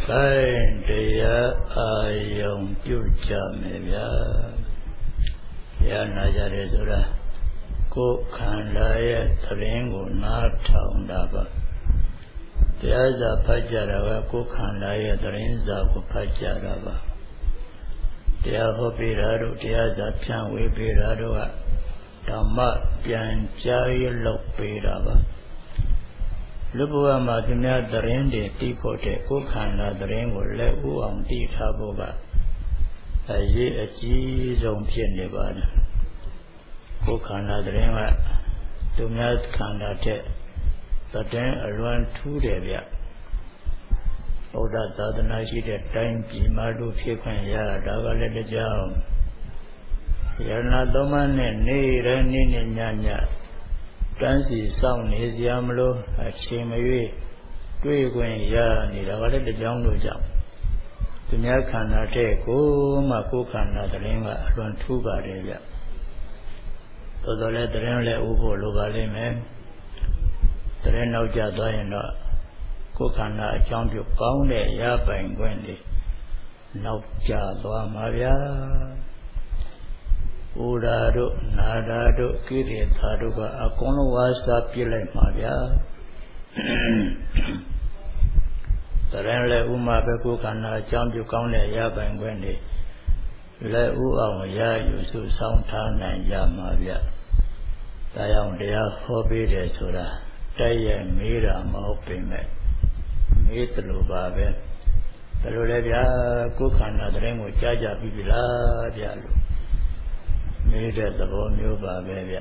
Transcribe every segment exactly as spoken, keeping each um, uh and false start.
Kain Deya Ayong Pyuchamya Yana Jaresura Ko Kandaya Taringu Nataundaba Tiaza Pajarava Ko Kandaya Tarinza Ko Pajarava Tia Hopirado Tiaza Pian Wipirado Dhamma Pian Jaya Lopirava Lubua Madina Darindi Tipote Kukana Daringo Le Uang Di Taboga Aji Aji Zong Pian Nevada Kukana Daringa Dumiat Kanda Te Taten Aruan Tu Devia Oda Tadana Shi De Time Pimadu Pikan Ya Daga Le Jam Yana Domane Ne Rani Nyanya Tansi Sound is Yamlo at Chimayu, Twigwin Ya, Nidavale the Jungle Jump. Tunyakana take, oh, Makukana, the Linga, run two Gadia. So the letter Renle Ugo Lugale man, the Reno Jadayana, Kukana, Jump you found a Yapa and Gwendy. No Jadwa Maria. Udado, Nadado, Kiri, Taduga, Akono was the Pile Maria. The Renle Uma Bekukana, jump you count a Yaba and Wendy. Le Ua Ya, you should sound town and Yamaria. Dion dea hobby de Sura, Taya Mira Maupime, Mitlu Babe. The Lulevia Kukana, the ring with Jaja Bibila, Dialu. Made at the Romeo Barbavia.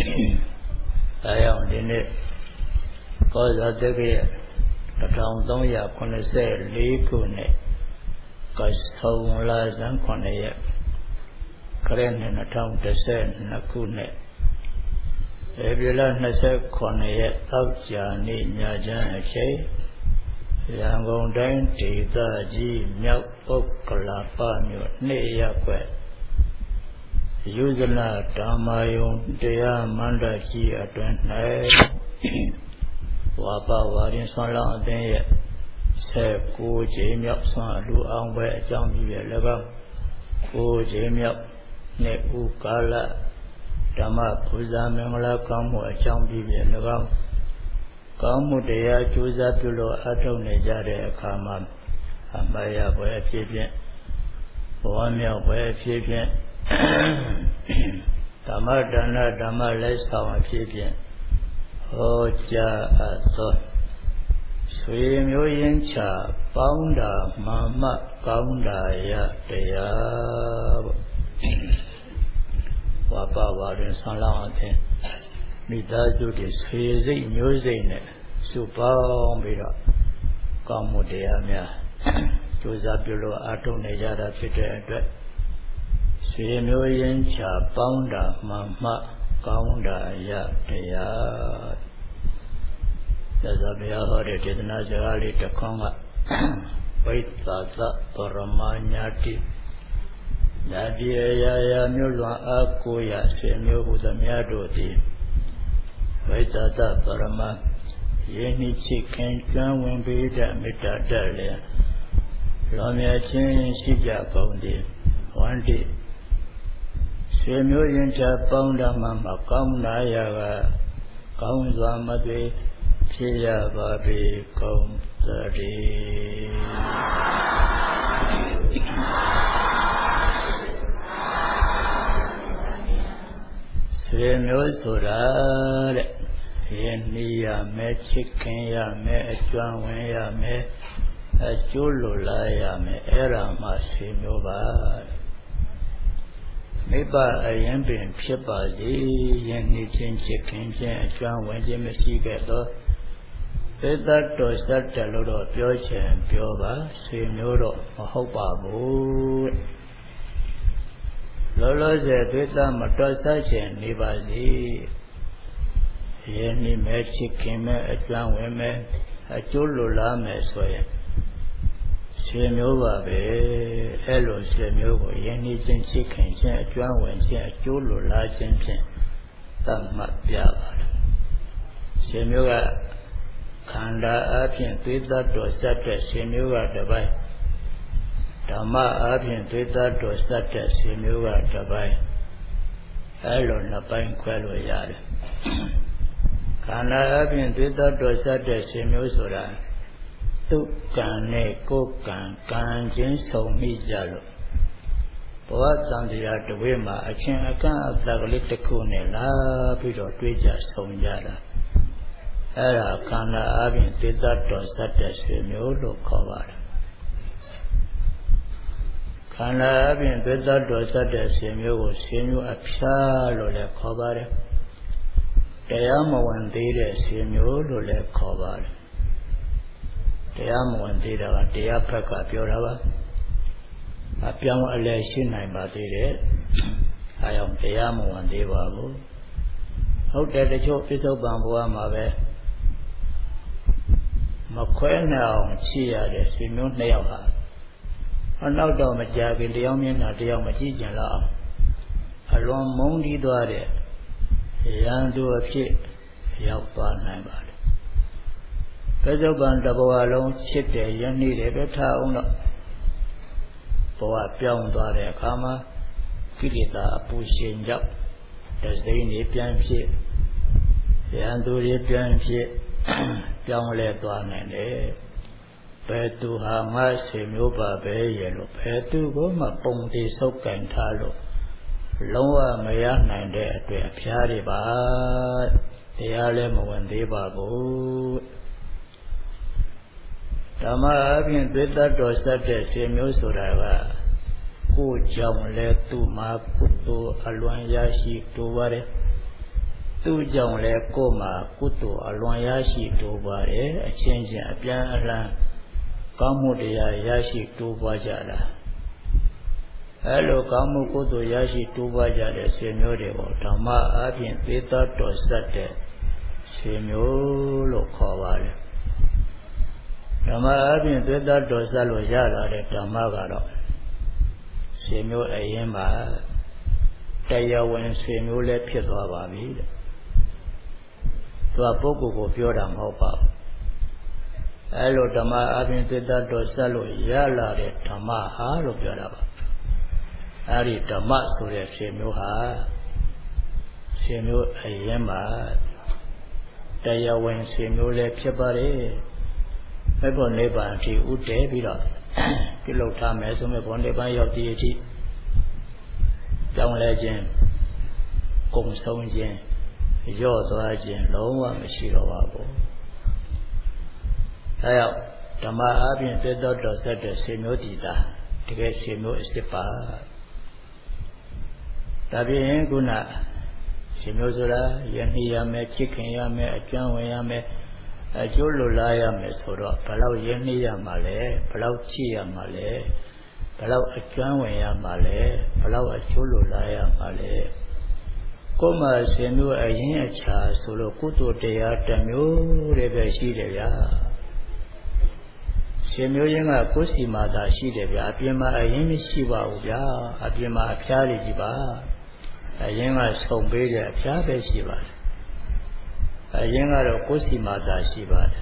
I am in it. Cause at the gate, the town don't ya con say, Likune, cause home lies and conne. Karen in a town to say, Nakune. If you learn to say, conne, out Jani, Najan, a shay. Young on down, Tita, G, Milk, Okala, Pamio, Nea, Yuzana Tamayon Dea Manda Ki Atwent Wapa Warin Sala Denya Se Ko Jemyap San Lu Angwe Jambi Lega Ko Jemyap Ne Ukala Dama Puza Mengla Kamu Jambi Lega Kamu Dea Juza Pulo Ato Nejare Kama Amaya Boya Pipian Wamia Boya Pipian Dhamma Dana Dhamma Lesa Pipian Hoja Aso Swim Yoyincha Bounda Mama Gaunda Ya Dea Wapa Warin Salante Midaju de Swizi Music Supang Bida Kamu Dea Mia Josapulo Ato Nejada Pite Sinoyan Cha Bounda Mama Gaunda Ya Dea Yazabia Hori did Nazarali Takonga Wait Sasa Paramanyati Nadia Ya Mulwa Akuya Semio Huzamiadoti Wait Sasa Parama Yeni Chicken John Wimbida Mita Dalia Lamia Chin Shija Gaundi One day Semyo Yincha Pounda Mama Kauna Yaga Kaunza Madwe Pia Babi Kaum Thirty Semyo Sura Yenia Me Chicken Ya Me Juan Ya Me Julula Ya Me Era Masimyo Ba Mayba a yambin Pipazi, Yanni Chin Chicken, John Wendy Messigato. That does that Telodo, Pioche and Pioba, Simuro, Mahobabu. Lolo Zedita Matosachen, Nibazi. Yanni Mexican, a John Women, a Julula Messoy. Semyo Babe, Hello Semyo, Yanni Jen Chicken, John Wenchen, Julu La Jen, Tamma Piava. Semyo ခန္ဓာအပြင်သွေးသတ္တော်စက်တဲ့ရှင်မျိုးကတစ်ပိုင်းဓမ္မအပြင်သွေးသတ္တော်စက်တဲ့ရှင်မျိုးကတစ်ပိုင်းအဲလိုနှစ်ပိုင်းခွဲလို့ရတယ်ခန္ဓာအပြင်သွေးသတ္တော်စက်တဲ့ရှင်မျိုးဆိုတာသူကံနဲ့ကိုယ်ကံကံချင်းဆုံမိကြလို့ဘဝတန်တရားတဝိမှာအချင်းအကန့်အသက်ကလေးတစ်ခုနဲ့လာပြီးတော့တွေးကြဆုံကြတာအဲ့ဒါခန္ဓာအပြင်သေတ္တတော်စတဲ့ဆွေမျိုးလို့ခေါ်ပါတယ်ခန္ဓာအပြင်သေတ္တတော်စတဲ့ဆွေမျိုးကိုဆွေမျိုးအဖျားလို့လည်းခေါ်ပါတယ်တရားမဝင်သေးတဲ့ဆွေမျိုးလို့လည်းခေါ်ပါတယ်တရားမဝင်သေးတာကတရားဖက်ကပြောတာပါအပြောင်းအလဲရှိနိုင်ပါသေးတယ်အဲကြောင့်တရားမဝင်သေးပါဘူးဟုတ်တယ်တချို့ပြစ္ဆုတ်ပံဘဝမှာပဲမခွဲနိုင်အောင်ရှိရတဲ့ဆွေမျိုးနှစ်ယောက်ဟာအနောက်တော့မကြခင်တယောက်မျက်နှာတယောက်မကြည့်ကြလောက်အောင်အလွန်မုန်းတီးသွားတဲ့ရန်သူအဖြစ်ရောက်သွားနိုင်ပါတယ်ပြစ္ဆုတ်ပံတစ်ဘဝလုံးချစ်တယ်ယဉ်နေတယ်ပဲထားအောင်တော့ဘဝပြောင်းသွားတဲ့အခါမှာကိလေသာအပူရှင်ကြောင့်တစိမ့်နေပြန်ဖြစ်ရန်သူတွေပြန်ဖြစ်ပြောင်းလဲသွားနိုင်တယ်ဘယ်သူဟာငါဆွေမျိုးပါပဲရဲ့လို့ဘယ်သူကိုမှပုံတည်ဆုပ်ကင်ထားလို့လုံးဝမရနိုင်တဲ့အတွက်အဖျားတွေပါတရားလည်းမဝင်သေးပါဘူးဓမ္မအပြင်သွေးတတ်တော်ဆက်တဲ့ဆွေမျိုးဆိုတာကကိုယ်ကြောင့်လဲသူ့မှာကုသိုလ်အလွန်ရရှိတိုးပါတယ်သူ့ကြောင့်လဲကိုယ်မှာကုသိုလ်အလွန်ရရှိတိုးပါတယ်အချင်းချင်းအပြန်အလှန်ကောင်းမှုတရားရရှိတိုးပွားကြတာအဲလိုကောင်းမှုကုသိုလ်ရရှိတိုးပွားကြတဲ့ဆွေမျိုးတွေကိုဓမ္မအပြင်သွေးတတ်တော်ဆက်တဲ့ဆွေမျိုးလို့ခေါ်ပါတယ်ဓမ္မအပြင်သွေးတတ်တော်ဆက်လို့ရလာတဲ့ဓမ္မကတော့ဆွေမျိုးအရင်မှာတရားဝင်ဆွေမျိုးလည်းဖြစ်သွားပါပြီတဲ့သူကပုဂ္ဂိုလ်ကိုပြောတာမဟုတ်ပါဘူးအဲလိုဓမ္မအပြင်သွေးတတ်တော်ဆက်လို့ရလာတဲ့ဓမ္မဟာလို့ပြောတာပါအဲဒီဓမ္မဆိုတဲ့ဆွေမျိုးဟာဆွေမျိုးအရင်မှာတရားဝင်ဆွေမျိုးလည်းဖြစ်ပါတယ်ဘယ်ပေါ်နိဗ္ဗာန်အထိဥတည်ပြီးတော့ပြုလုပ်ထားမယ်ဆိုမဲ့ဘောနိဗ္ဗာန်ရောက်တည်အထိကြောင်းလဲခြင်းကုံဆုံးခြင်းရော့သွားခြင်းလုံးဝမရှိတော့ပါဘူးဒါကြောင့်ဓမ္မအပြင်သစ္စာတော်ဆက်တဲ့ဆွေမျိုးတည်တာတကယ်ဆွေမျိုးအစ်စ်ပါဒါပြင်ခုနဆွေမျိုးဆိုတာယဉ်ရမယ်ချစ်ခင်ရမယ်အကျွမ်းဝင်ရမယ်အကျိုးလိုလားရမယ်ဆိုတော့ဘလောက်ရင်းနှီးရမှာလဲဘလောက်ချစ်ရမှာလဲဘလောက်အကျွမ်းဝင်ရမှာလဲဘလောက်အကျိုးလိုလားရမှာလဲကိုယ်မှာဆွေမျိုးအရင်အချာဆိုလို့ကုသိုလ်တရားတစ်မျိုးတည်းပဲရှိတယ်ဗျာဆွေမျိုးရင်းကကိုယ်စီမှာသာရှိတယ်ဗျာအပြင်မှာအရင်မရှိပါဘူးဗျာအပြင်မှာအဖျားတွေကြီးပါအရင်ကဆုံပေးတဲ့အဖျားပဲရှိပါတယ်အရင်ကတော့ကိုယ်စီမှာသာရှိပါတယ်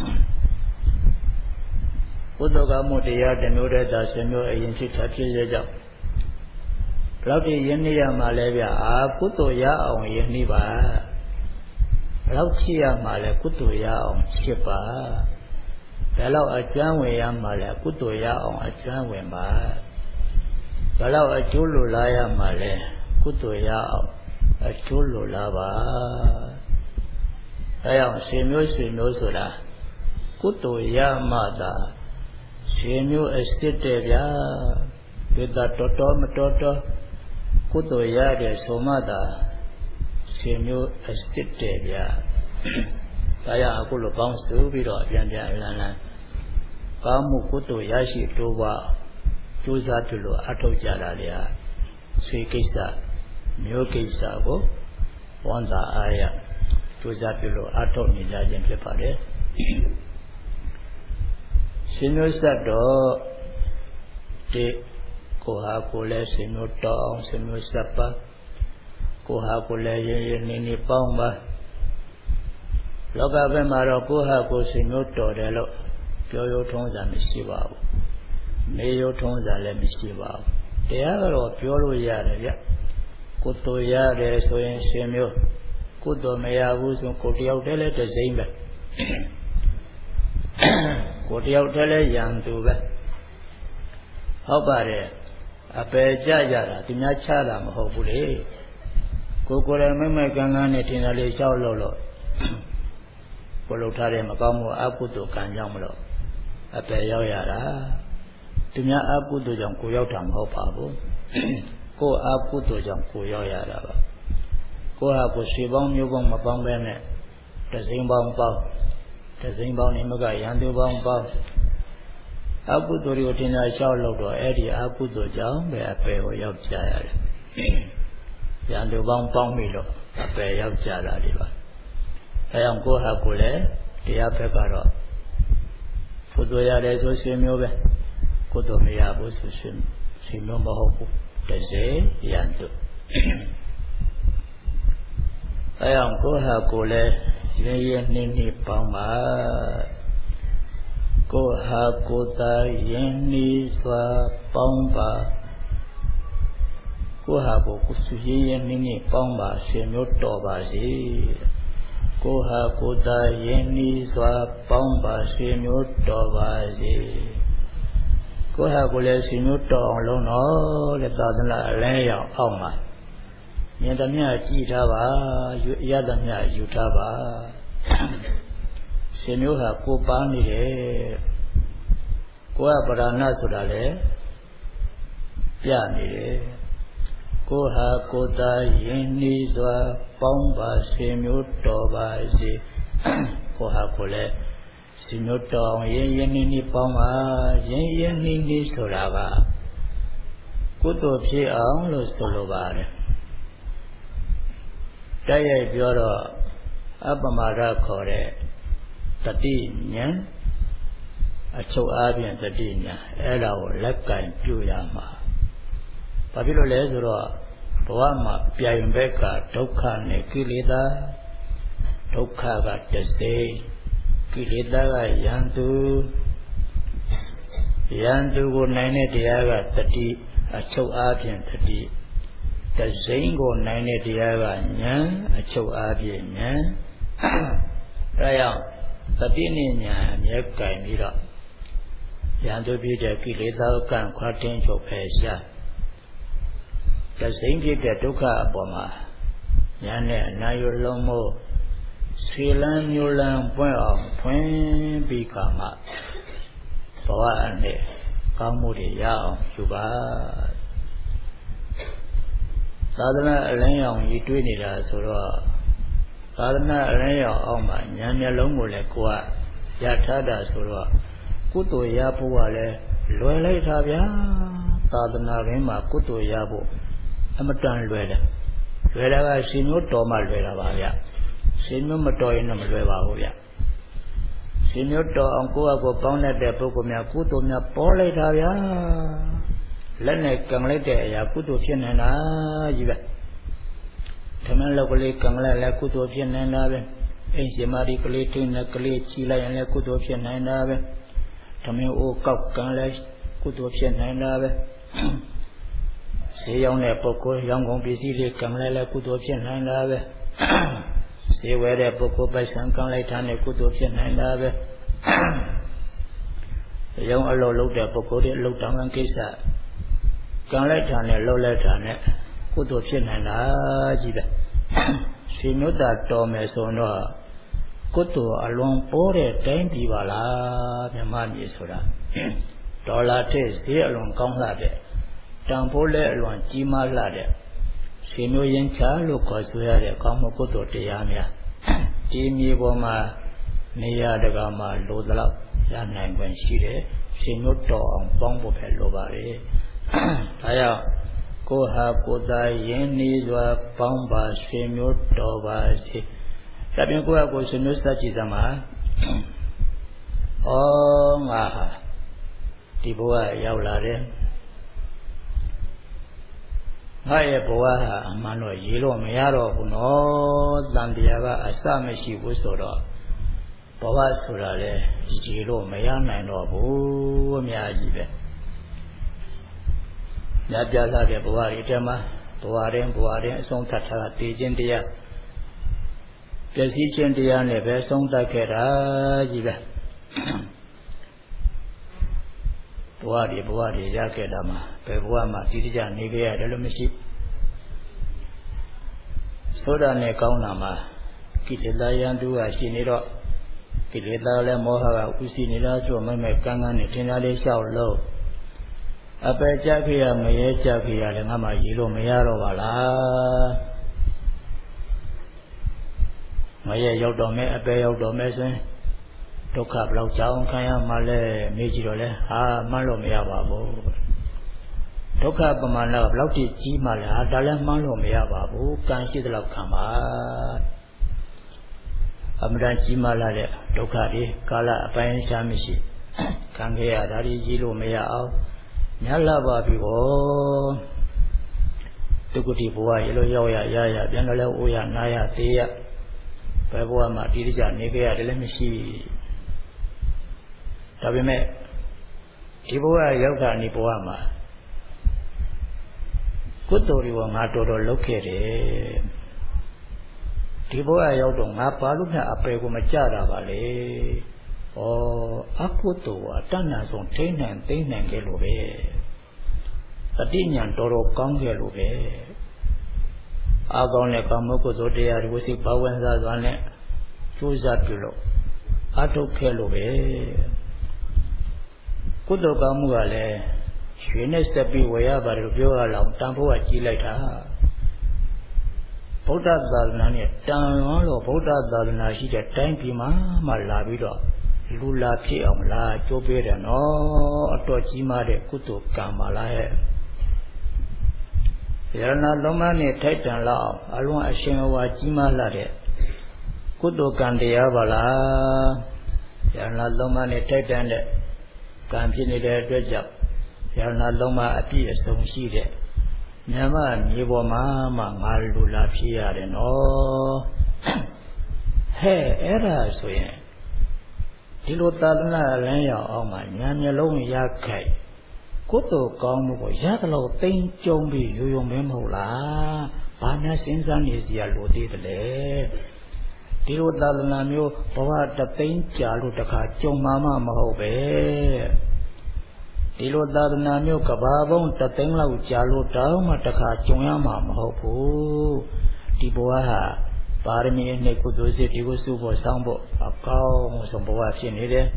ဘုဒ္ဓကမှုတရားတစ်မျိုးတည်းသာဆွေမျိုးအရင်ဖြစ်တာဖြစ်ရကြောင်းဘယ်လောက်ဒီယဉ်နေရမှာလဲဗျာအာကုသိုလ်ရအောင်ယဉ်နေပါဘယ်လောက်ချစ်ရမှာလဲကုသိုလ်ရအောင်ချစ်ပါဘယ်လောက်အကျွမ်းဝင်ရမှာလဲကုသိုလ်ရအောင်အကျွမ်းဝင်ပါဘယ်လောက်အကျိုးလိုလားရမှာလဲကုသိုလ်ရအောင်အကျိုးလိုလားပါအဲကြောင့်ဆွေမျိုးဆွေမျိုးဆိုတာကုသိုလ်ရမှသာဆွေမျိုးအစ်စ်တဲ့ဗျာဒီသာတော်တော်မတော်တော်ကုသိုလ်ရတယ်ဆိုမှသာဆွေမျိုးအစ်စ်တဲ့ဗျာဒါရအခုလိုပေါင်းစုပြီးတော့ပြန်ပြန်လန်းလန်းကောင်းမှုကုသိုလ်ရရှိတိုးပွားကြိုးစားပြုလို့အထောက်ကြတာလေဆွေကိစ္စမျိုးကိစ္စကိုဝန်တာအားရကြိုးစားပြုလို့အထောက်နေကြခြင်းဖြစ်ပါတယ်ရှင်မျိုးဆက်တော့ဒီကိုဟာကိုလည်းရှင်မျိုးတော်အောင်ရှင်မျိုးဆက်ပါကိုဟာကိုလည်းရင်းရင်းနေနေပေါင်းပါလောကဘက်မှာတော့ကိုယ့်ဟာကိုယ်ဆွေမျိုးတော်တယ်လို့ပြောရုံထုံးစံမရှိပါဘူးမေရုံထုံးစံလည်းမရှိပါဘူးတရားကတော့ပြောလို့ရတယ်ဗျကိုယ်တော်ရတယ်ဆိုရင်ဆွေမျိုးကိုယ်တော်မရဘူးဆိုကိုယ်တယောက်တည်းလည်းတစ်စိမ့်ပဲကိုယ်တယောက်တည်းလည်းရန်သူပဲဟုတ်ပါတယ်အပယ်ကြကြတာသူများချတာမဟုတ်ဘူးလေကိုယ်ကိုယ်လည်းမိမ့်မိုက်ကန်းကန်းနဲ့ထင်တယ်လေလျှောက်လို့လို့ကိုယ်လှုပ်ထားတဲ့မကောင်းမှုအကုသိုလ်ကံကြောင့်မလို့အပယ်ရောက်ရတာသူများအကုသိုလ်ကြောင့်ကိုယ်ရောက်တာမဟုတ်ပါဘူးကိုယ်အကုသိုလ်ကြောင့်ကိုယ်ရောက်ရတာပါကိုယ်ဟာကိုယ်ရွှေပေါင်းမျိုးပေါင်းမပေါင်းပဲနဲ့တစိမ့်ပေါင်းပေါင်းတစိမ့်ပေါင်းနေမကရန်သူပေါင်းပေါင်းအကုသိုလ်တွေကိုတင်လာလျှောက်လို့တော့အဲ့ဒီအကုသိုလ်ကြောင့်ပဲအပယ်ကိုရောက်ကြရတယ်ရန်သူပေါင်းပေါင်းပြီလို့အပယ်ရောက်ကြတာဒီပါအဲကြောင့်ကိုယ်ဟာကိုယ်လည်းတရားဘက်ကတော့ကိုယ်တို့ရတယ်ဆိုဆွေမျိုးပဲကိုယ်တို့မရဘူးဆိုဆွေဆွေမျိုးမဟုတ်ဘူးတစေရန်သူအဲကြောင့်ကိုယ်ဟာကိုယ်လည်းရင်းရင်းနှီးနှီးပေါင်းပါကိုယ်ဟာကိုယ်သာရင်းနှီးစွာပေါင်းပါကိုယ်ဟာကိုယ်ကိုယ်ရင်းရင်းနှီးနှီးပေါင်းပါဆွေမျိုးတော်ပါစေကိုယ်ဟာကိုယ်သာရင်းနှီးစွာပေါင်းပါဆွေမျိုးတော်ပါစေကိုယ်ဟာကိုယ်လည်းဆွေမျိုးတော်အောင်လုံးတော့တဲ့သာသနာအလဲရောက်အောင်ပါမြင်သမျှကြည့်ထားပါရသမျှယူထားပါဆွေမျိုးဟာကိုယ်ပါနေတယ်ကိုယ်ကပရဏဆိုတာလေပြနေတယ်ကိုယ်ဟာကိုယ်သာယဉ်နှီးစွာပေါင်းပါဆွေမျိုးတော်ပါစေကိုယ်ဟာကိုယ်လည်းဆွေမျိုးတော်ယဉ်ယဉ်နှီးနှီးပေါင်းပါယဉ်ယဉ်နှီးနှီးဆိုတာကကုသိုလ်ဖြစ်အောင်လို့ဆိုလိုပါတယ်တိုက်ရိုက်ပြောတော့အပမဒခေါ်တဲ့တတိညာအချုပ်အားဖြင့်တတိညာအဲ့ဒါကိုလက်ကင်ပြုရမှာဘာဖြစ်လို့လဲဆိုတော့ဘဝမှာပြိုင်ဘက်ကဒုက္ခနဲ့ကိလေသာဒုက္ခကတစေကိလေသာကယန္တုယန္တုကိုနိုင်တဲ့တရားကတတိအချုပ်အားဖြင့်တတိတစိမ့်ကိုနိုင်တဲ့တရားကဉာဏ်အချုပ်အားဖြင့်ဉာဏ်ဒါကြောင့်တတိနဲ့ဉာဏ်အမြဲကင်ပြီးတော့ယန္တုဖြစ်တဲ့ကိလေသာကံခွာတင်းချုပ်ဖယ်ရှားတစိမ့်ဖြစ်တဲ့ဒုက္ခအပေါ်မှာဉာဏ်နဲ့အနာယလုံးမို့ဆွေလန်းမျိုးလန်းပွင့်အောင်ဖွင့်ပြီးကာမှဘဝအနဲ့ကောင်းမှုတွေရအောင်ယူပါသာသနာအလင်းရောင်ကြီးတွေးနေတာဆိုတော့သာသနာအလင်းရောင်အောင်မှာဉာဏ်မျက်လုံးကိုလည်းကိုယ်ကရထားတာဆိုတော့ကုသိုလ်ရဖို့ကလည်းလွယ်လိုက်တာဗျာသာသနာရင်းမှာကုသိုလ်ရဖို့အမတန်လွယ်တယ်လွယ်တာကရှင်မျိုးတော်မှလွယ်တာပါဗျရှင်မျိုးမတော်ရင်တော့မလွယ်ပါဘူးဗျရှင်မျိုးတော်အောင်ကိုယ့်အကိုပေါင်းတဲ့ပုဂ္ဂိုလ်များကုသိုလ်များပေါ်လိုက်တာဗျာလက်နဲ့ကံလိုက်တဲ့အရာကုသိုလ်ဖြစ်နေတာကြီးပဲဓမ္မလောက်ကလေးကံလိုက်လည်းကုသိုလ်ဖြစ်နေတာပဲအိမ်ရှင်မာဒီကလေးထိနေကလေးချီလိုက်ရင်လည်းကုသိုလ်ဖြစ်နေတာပဲဓမ္မအိုးကောက်ကံလည်းကုသိုလ်ဖြစ်နေတာပဲဈေးရောက်တဲ့ပုဂ္ဂိုလ်ရောင်းကုန်ပစ္စည်းလေးကံလိုက်လည်းကုသိုလ်ဖြစ်နေတာပဲဈေးဝယ်တဲ့ပုဂ္ဂိုလ်ပိုက်ဆံကံလိုက်ထားတဲ့ကုသိုလ်ဖြစ်နေတာပဲရောင်းအလုပ်လုပ်တဲ့ပုဂ္ဂိုလ်တွေအလုပ်တောင်းတဲ့ကိစ္စကံလိုက်တာနဲ့လှုပ်လိုက်တာနဲ့ကုသိုလ်ဖြစ်နေတာကြီးပဲရှင်မြတ်တာတော်မယ်ဆိုတော့ကုသိုလ်အလွန်ပေါ်တဲ့တိုင်းပြည်ပါလားမြမကြီးဆိုတာဒေါ်လာထက်ဈေးအလွန်ကောင်းလာတဲ့တန်ဖိုးလည်းအလွန်ကြီးမားလာတဲ့ရှင်မျိုးရင်ချလို့ခေါ်ဆိုရတဲ့ကောင်းမှုကုသိုလ်တရားများဒီမြေပေါ်မှာနေရာတကာမှာလိုသလောက်ရနိုင်ခွင့်ရှိတယ်ရှင်မျိုးတော်အောင်ပေါင်းဖို့ပဲလိုပါလေဒါကြောင့်ကိုယ်ဟာကိုယ်သာယဉ်နေစွာပေါင်းပါဆွေမျိုးတော်ပါစေဒါပြင်ကိုယ်ဟာကိုယ်ဆွေမျိုးစัจจิစမှာဩငါဟာဒီဘဝရောက်လာတယ်ငါရဲ့ဘဝဟာအမှန်တော့ရေလို့မရတော့ဘူးနော်တန်တရားကအစမရှိဘူးဆိုတော့ဘဝဆိုတာလေကြည်လို့မရနိုင်တော့ဘူးအများကြီးပဲညပြလာတဲ့ဘဝတွေထဲမှာဘဝရင်ဘဝရင်အဆုံးသတ်တာတည်ခြင်းတရားပျက်စီးခြင်းတရားနဲ့ပဲဆုံးသတ်ခဲ့တာကြီးပဲဘဝတွေဘဝတွေရခဲ့တာမှာဘယ်ဘဝမှာတိတိကျနေခဲ့ရတယ်လို့မရှိသောတာနဲ့ကောင်းတာမှာကိလေသာယံတူကရှိနေတော့ကိလေသာလည်းမောဟကဥရှိနေလားဆိုမဲ့မဲ့ကန်းကန်းနဲ့ထင်ရှားလေးလျှောက်လို့အပယ်ကြခေရမရဲကြခေရလည်းငါမှရည်လို့မရတော့ပါလားမရဲရောက်တော့မဲ့အပယ်ရောက်တော့မဲ့ဆိုရင်ဒုက္ခဘလောက်ကြောင်ခံရမှလဲမေးကြည့်တော့လဲဟာမှန်းလို့မရပါဘူးဒုက္ခပမာဏကဘလောက်တိကြီးမှလဲဟာဒါလည်းမှန်းလို့မရပါဘူးကံရှိသလောက်ခံပါအမှန်တန်ကြီးမှလာတဲ့ဒုက္ခတွေကာလအပိုင်းရှားမရှိခံခဲ့ရတာကြီးကြီးလို့မရအောင်ညလာပါပြီဟောတုကုတိဘဝရေလို့ရောက်ရရရပြန်တော့လဲအိုးရနာရသေးရဘယ်ဘဝမှာတိတိကျနေခဲ့ရတယ်လည်းမရှိဒါပေမဲ့ဒီဘဝရောက်တာဒီဘဝမှာကုသိုလ်တွေကငါတော်တော်လုပ်ခဲ့တယ်ဒီဘဝရောက်တော့ငါဘာလို့များအပယ်ကိုမကြတာပါလေဩအကုသိုလ်ဟာတဏ္ဍာဆုံးထိန်းနိုင်သိမ့်နိုင်ခဲ့လို့ပဲတတိညာတော်တော်ကောင်းခဲ့လို့ပဲအာကောင်းတဲ့ကာမကုသိုလ်တရားတွေကိုစိတ်ဘာဝင်စားစွာနဲ့ကျိုးစားပြုလို့အထုတ်ခဲ့လို့ပဲကုသိုလ်ကောင်းမှုကလည်းရွှေနဲ့ဆက်ပြီးဝယ်ရပါတယ်လို့ပြောရလောက်တန်ဖိုးကကြီးလိုက်တာဗုဒ္ဓသာသနာနဲ့တန်လွန်လို့ဗုဒ္ဓသာသနာရှိတဲ့တိုင်းပြည်မှာမှလာပြီးတော့လူလာဖြစ်အောင်လားကြိုးပေးတယ်နော်အတော်ကြီးမားတဲ့ကုသိုလ်ကံပါလားဟဲ့ယရဏသုံးပါးနဲ့ထိုက်တန်လောက်အလွန်အရှင်ဝါကြီးမားလာတဲ့ကုသိုလ်ကံတရားပါလားယရဏသုံးပါးနဲ့ထိုက်တန်တဲ့ကံဖြစ်နေတဲ့အတွက်ကြောင့်ယရဏသုံးပါးအပြည့်အစုံရှိတဲ့မြတ်မမြေပေါ်မှာမှငါလူလာဖြစ်ရတယ်နော်ဟဲ့အဲ့ဒါဆိုရင်ဒီလိုသာသနာရန်ရောက်အောင်မှညာမျက်လုံးရခိုက်ကုသိုလ်ကောင်းမှုကိုရသလောက်သိမ့်ကြုံပြီးရိုးရိုးမင်းမဟုတ်လားဘာများစဉ်းစားနေစရာလိုသေးတယ်လေဒီလိုသာသနာမျိုးဘဝတသိန်းကြာလို့တခါကြုံမှမမဟုတ်ပဲဒီလိုသာသနာမျိုးကဘာဘုံတသိန်းလောက်ကြာလို့တောင်းမှတခါကြုံရမှာမဟုတ်ဘူးဒီဘဝဟာပါရမီနဲ့ကုသိုလ်စိတ်ဒီကိုစုဖို့ဆောင်းဖို့အကောင်းဆုံးဘဝဖြစ်နေတယ်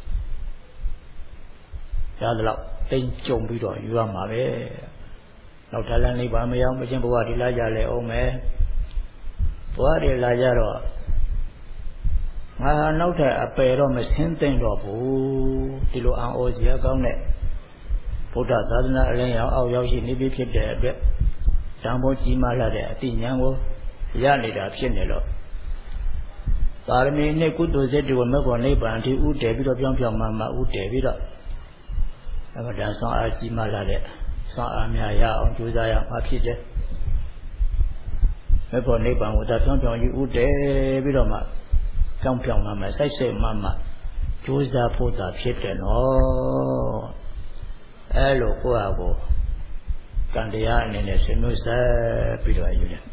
ရသလောက်သိမ့်ကြုံပြီးတော့ယူရမှာပဲနောက်ထပ်လည်းနိဗ္ဗာန်မရောက်မချင်းဘဝဒီလာကြလဲအောင်မယ်ဘဝတွေလာကြတော့ငါနောက်ထပ်အပယ်တော့မဆင်းသိမ့်တော့ဘူးဒီလိုအံ့ဩစရာကောင်းတဲ့ဗုဒ္ဓသာသနာအလင်းရောက်အောက်ရောက်ရှိနေပြီဖြစ်တဲ့အတွက်တန်ဖိုးကြီးမားလာတဲ့အတိညာကိုရနေတာဖြစ်နေတော့ပါရမီနဲ့ကုသိုလ်စိတ်တွေကိုမဲ့ပေါ်နိဗ္ဗာန်အထိဥတည်ပြီးတော့ပြောင်းပြောင်းမှမှဥတည်ပြီးတော့အမှန်တန်ဆောင်အားကြီးမားလာတဲ့ဆောင်အားများရအောင်ကြိုးစားရမှာဖြစ်တယ်မဲ့ပေါ်နိဗ္ဗာန်ကိုသာပြောင်းပြောင်းယူဥတည်ပြီးတော့မှကြောင်ပြောင်မှမှစိုက်စိတ်မှမှကြိုးစားဖို့သာဖြစ်တယ်နော်အဲလိုကိုယ့်အကိုကံတရားအနေနဲ့ဆွေးနွေးဆက်ပြီးတော့ယူတယ်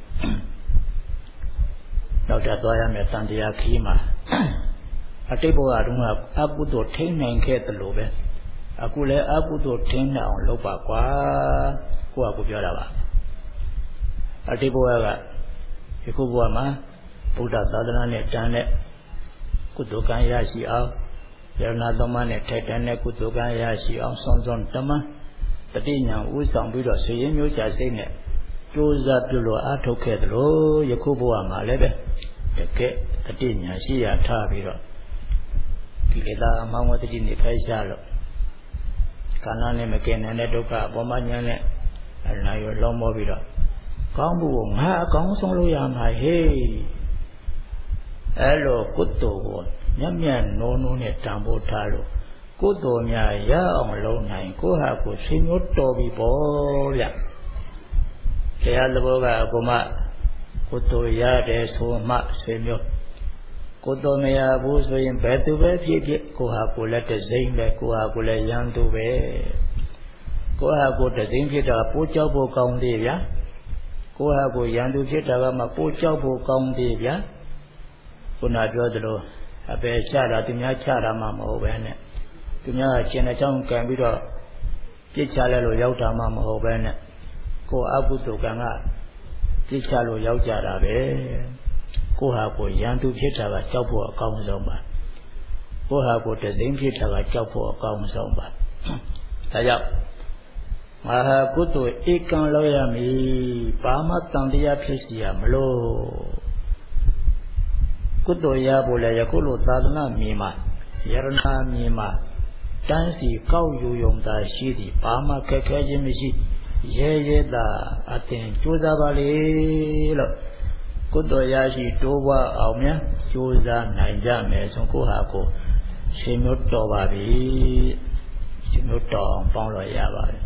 နောက်ထပ်သွားရမယ်တန်တရားခီးမှာအတိတ်ဘဝတုန်းကအကုသိုလ်ထိန်းနိုင်ခဲ့တယ်လို့ပဲအခုလည်းအကုသိုလ်ထိန်းနိုင်အောင်လုပ်ပါကွာကိုယ့်အကိုပြောတာပါအတိတ်ဘဝကဒီခုဘဝမှာဗုဒ္ဓသာသနာနဲ့တန်တဲ့ကုသိုလ်ကံရရှိအောင်ယရဏသုံးပါးနဲ့ထိုက်တန်တဲ့ကုသိုလ်ကံရရှိအောင်ဆုံးဆုံးတမန်တတိညာဥဆောင်ပြီးတော့ဆွေရင်းမျိုးချစိတ်နဲ့ကြိုးစားပြုလို့အားထုတ်ခဲ့တယ်လို့ယခုဘဝမှာလည်းပဲတကယ်တတိညာရှိရထားပြီးတော့ကိလေသာအမှောင်ဝတ္တိနဲ့ဖိုက်ရှားလို့ခန္ဓာနဲ့မကင်နိုင်တဲ့ဒုက္ခအပေါ်မှာညာနဲ့အနာရောလုံးမောပြီးတော့ကောင်းမှုကိုငါအကောင်းဆုံးလုပ်ရမှာဟေးအဲလိုကုသိုလ်ကိုမျက်မျက်နှိုးနှိုးနဲ့တန်ဖိုးထားလို့ကုသိုလ်များရအောင်လုပ်နိုင်ကိုယ့်ဟာကိုယ်ဆွေမျိုးတော်ပြီပေါ့ဗျတရားသဘောကဘုမကုသိုလ်ရတယ်ဆိုမှဆွေမျိုးကိုယ်တော်မရဘူးဆိုရင်ဘယ်သူပဲဖြစ်ဖြစ်ကိုဟာကိုလည်းတစိမ့်ပဲကိုဟာကိုလည်းရန်သူပဲကိုဟာကိုတစိမ့်ဖြစ်တာပိုးကြောက်ဖို့ကောင်းသေးဗျာကိုဟာကိုရန်သူဖြစ်တာကမှပိုးကြောက်ဖို့ကောင်းသေးဗျာခုနပြောသလိုအပေချတာသူများချတာမှမဟုတ်ပဲနဲ့သူများကရှင်တဲ့ကြောင့်ကံပြီးတော့ပြစ်ချလဲလို့ရောက်တာမှမဟုတ်ပဲနဲ့ကိုအကုသိုလ်ကံကပြစ်ချလို့ရောက်ကြတာပဲကိုဟာကိုရန်သူဖြစ်တာကကြောက်ဖို့အကောင်းဆုံးပါကိုဟာကိုတစိမ့်ဖြစ်တာကကြောက်ဖို့အကောင်းဆုံးပါဒါကြောင့်မဟာကုသိုလ်ဧကံလောက်ရမည်ဘာမှတန်တရားဖြစ်စီရမလို့ကုသိုလ်ရဖို့လည်းယခုလိုသာသနာမြေမှာယရဏမြေမှာတန်းစီကောက်ယူယုံသာရှိသည်ဘာမှခက်ခဲခြင်းမရှိရဲရဲသာအသင်ကြိုးစားပါလေလို့ကုသိုလ်ရရှိတိုးပွားအောင်များကြိုးစားနိုင်ကြမယ်ဆိုကိုဟာကိုရှင်မျိုးတော်ပါပြီရှင်မျိုးတော်အောင်ပေါင်းလို့ရပါတယ်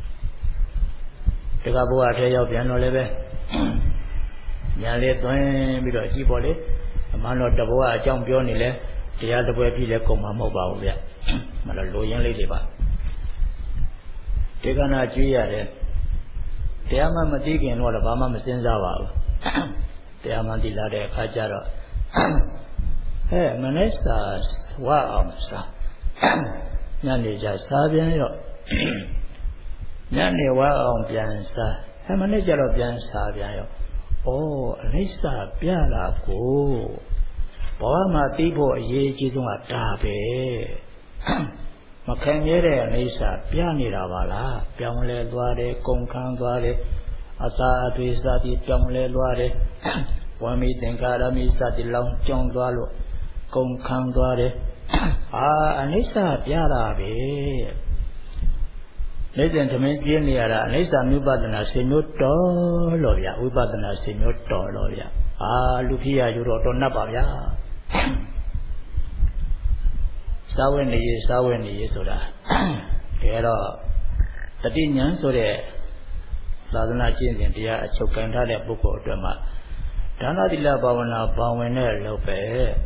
တက္ကဘုရားထဲရောက်ပြန်တော့လည်းပဲညာလေးသွင်းပြီးတော့ကြည့်ပေါ်လေအမှန်တော့တဘောကအကြောင်းပြောနေလဲတရားတပွဲပြီးလဲကုန်မှာမဟုတ်ပါဘူးဗျမလို့လိုရင်းလေးတွေပါဒီကနာကြွေးရတယ်တရားမှမသိခင်တော့လည်းဘာမှမစင်စားပါဘူးတရားမှသိလာတဲ့အခါကျတော့ဟဲ့မနေ့စာဝါအောင်စားညနေကျစားပြန်ရောညနေဝါအောင်ပြန်စားဟဲ့မနေ့ကျတော့ပြန်စားပြန်ရောဩအနိစ္စပြလာကိုဘောမှာသိဖို့အရေးကြီးဆုံးကဒါပဲမခံရတဲ့အနိစ္စပြနေတာပါလားပြောင်းလဲသွားတယ်ကုန်ခန်းသွားတယ်အသာအသွေးစားပြီးပြောင်းလဲသွားတယ်ဝမ်းမီသင်္ကာရမီစသည်လောင်ကြောင်းသွားလို့ကုန်ခန်းသွားတယ်အာအနိစ္စပြတာပဲလက်ကျင်သမင်းပြင်းနေရတာအနိစ္စမြုပဒနာဆင်မျိုးတော်လို့ဗျာဝိပဿနာဆင်မျိုးတော်လို့ဗျာအာလူဖြစ်ရယူတော့တော်နှပ်ပါဗျာစာဝတ်နေရစာဝတ်နေရဆိုတာဒါတော့တတိညာဆိုတဲ့သာသနာကျင့်စဉ်တရားအချုပ်ကန်ထားတဲ့ပုဂ္ဂိုလ်အတွက်မှာဒါနသီလဘာဝနာပါဝင်တဲ့လို့ပဲ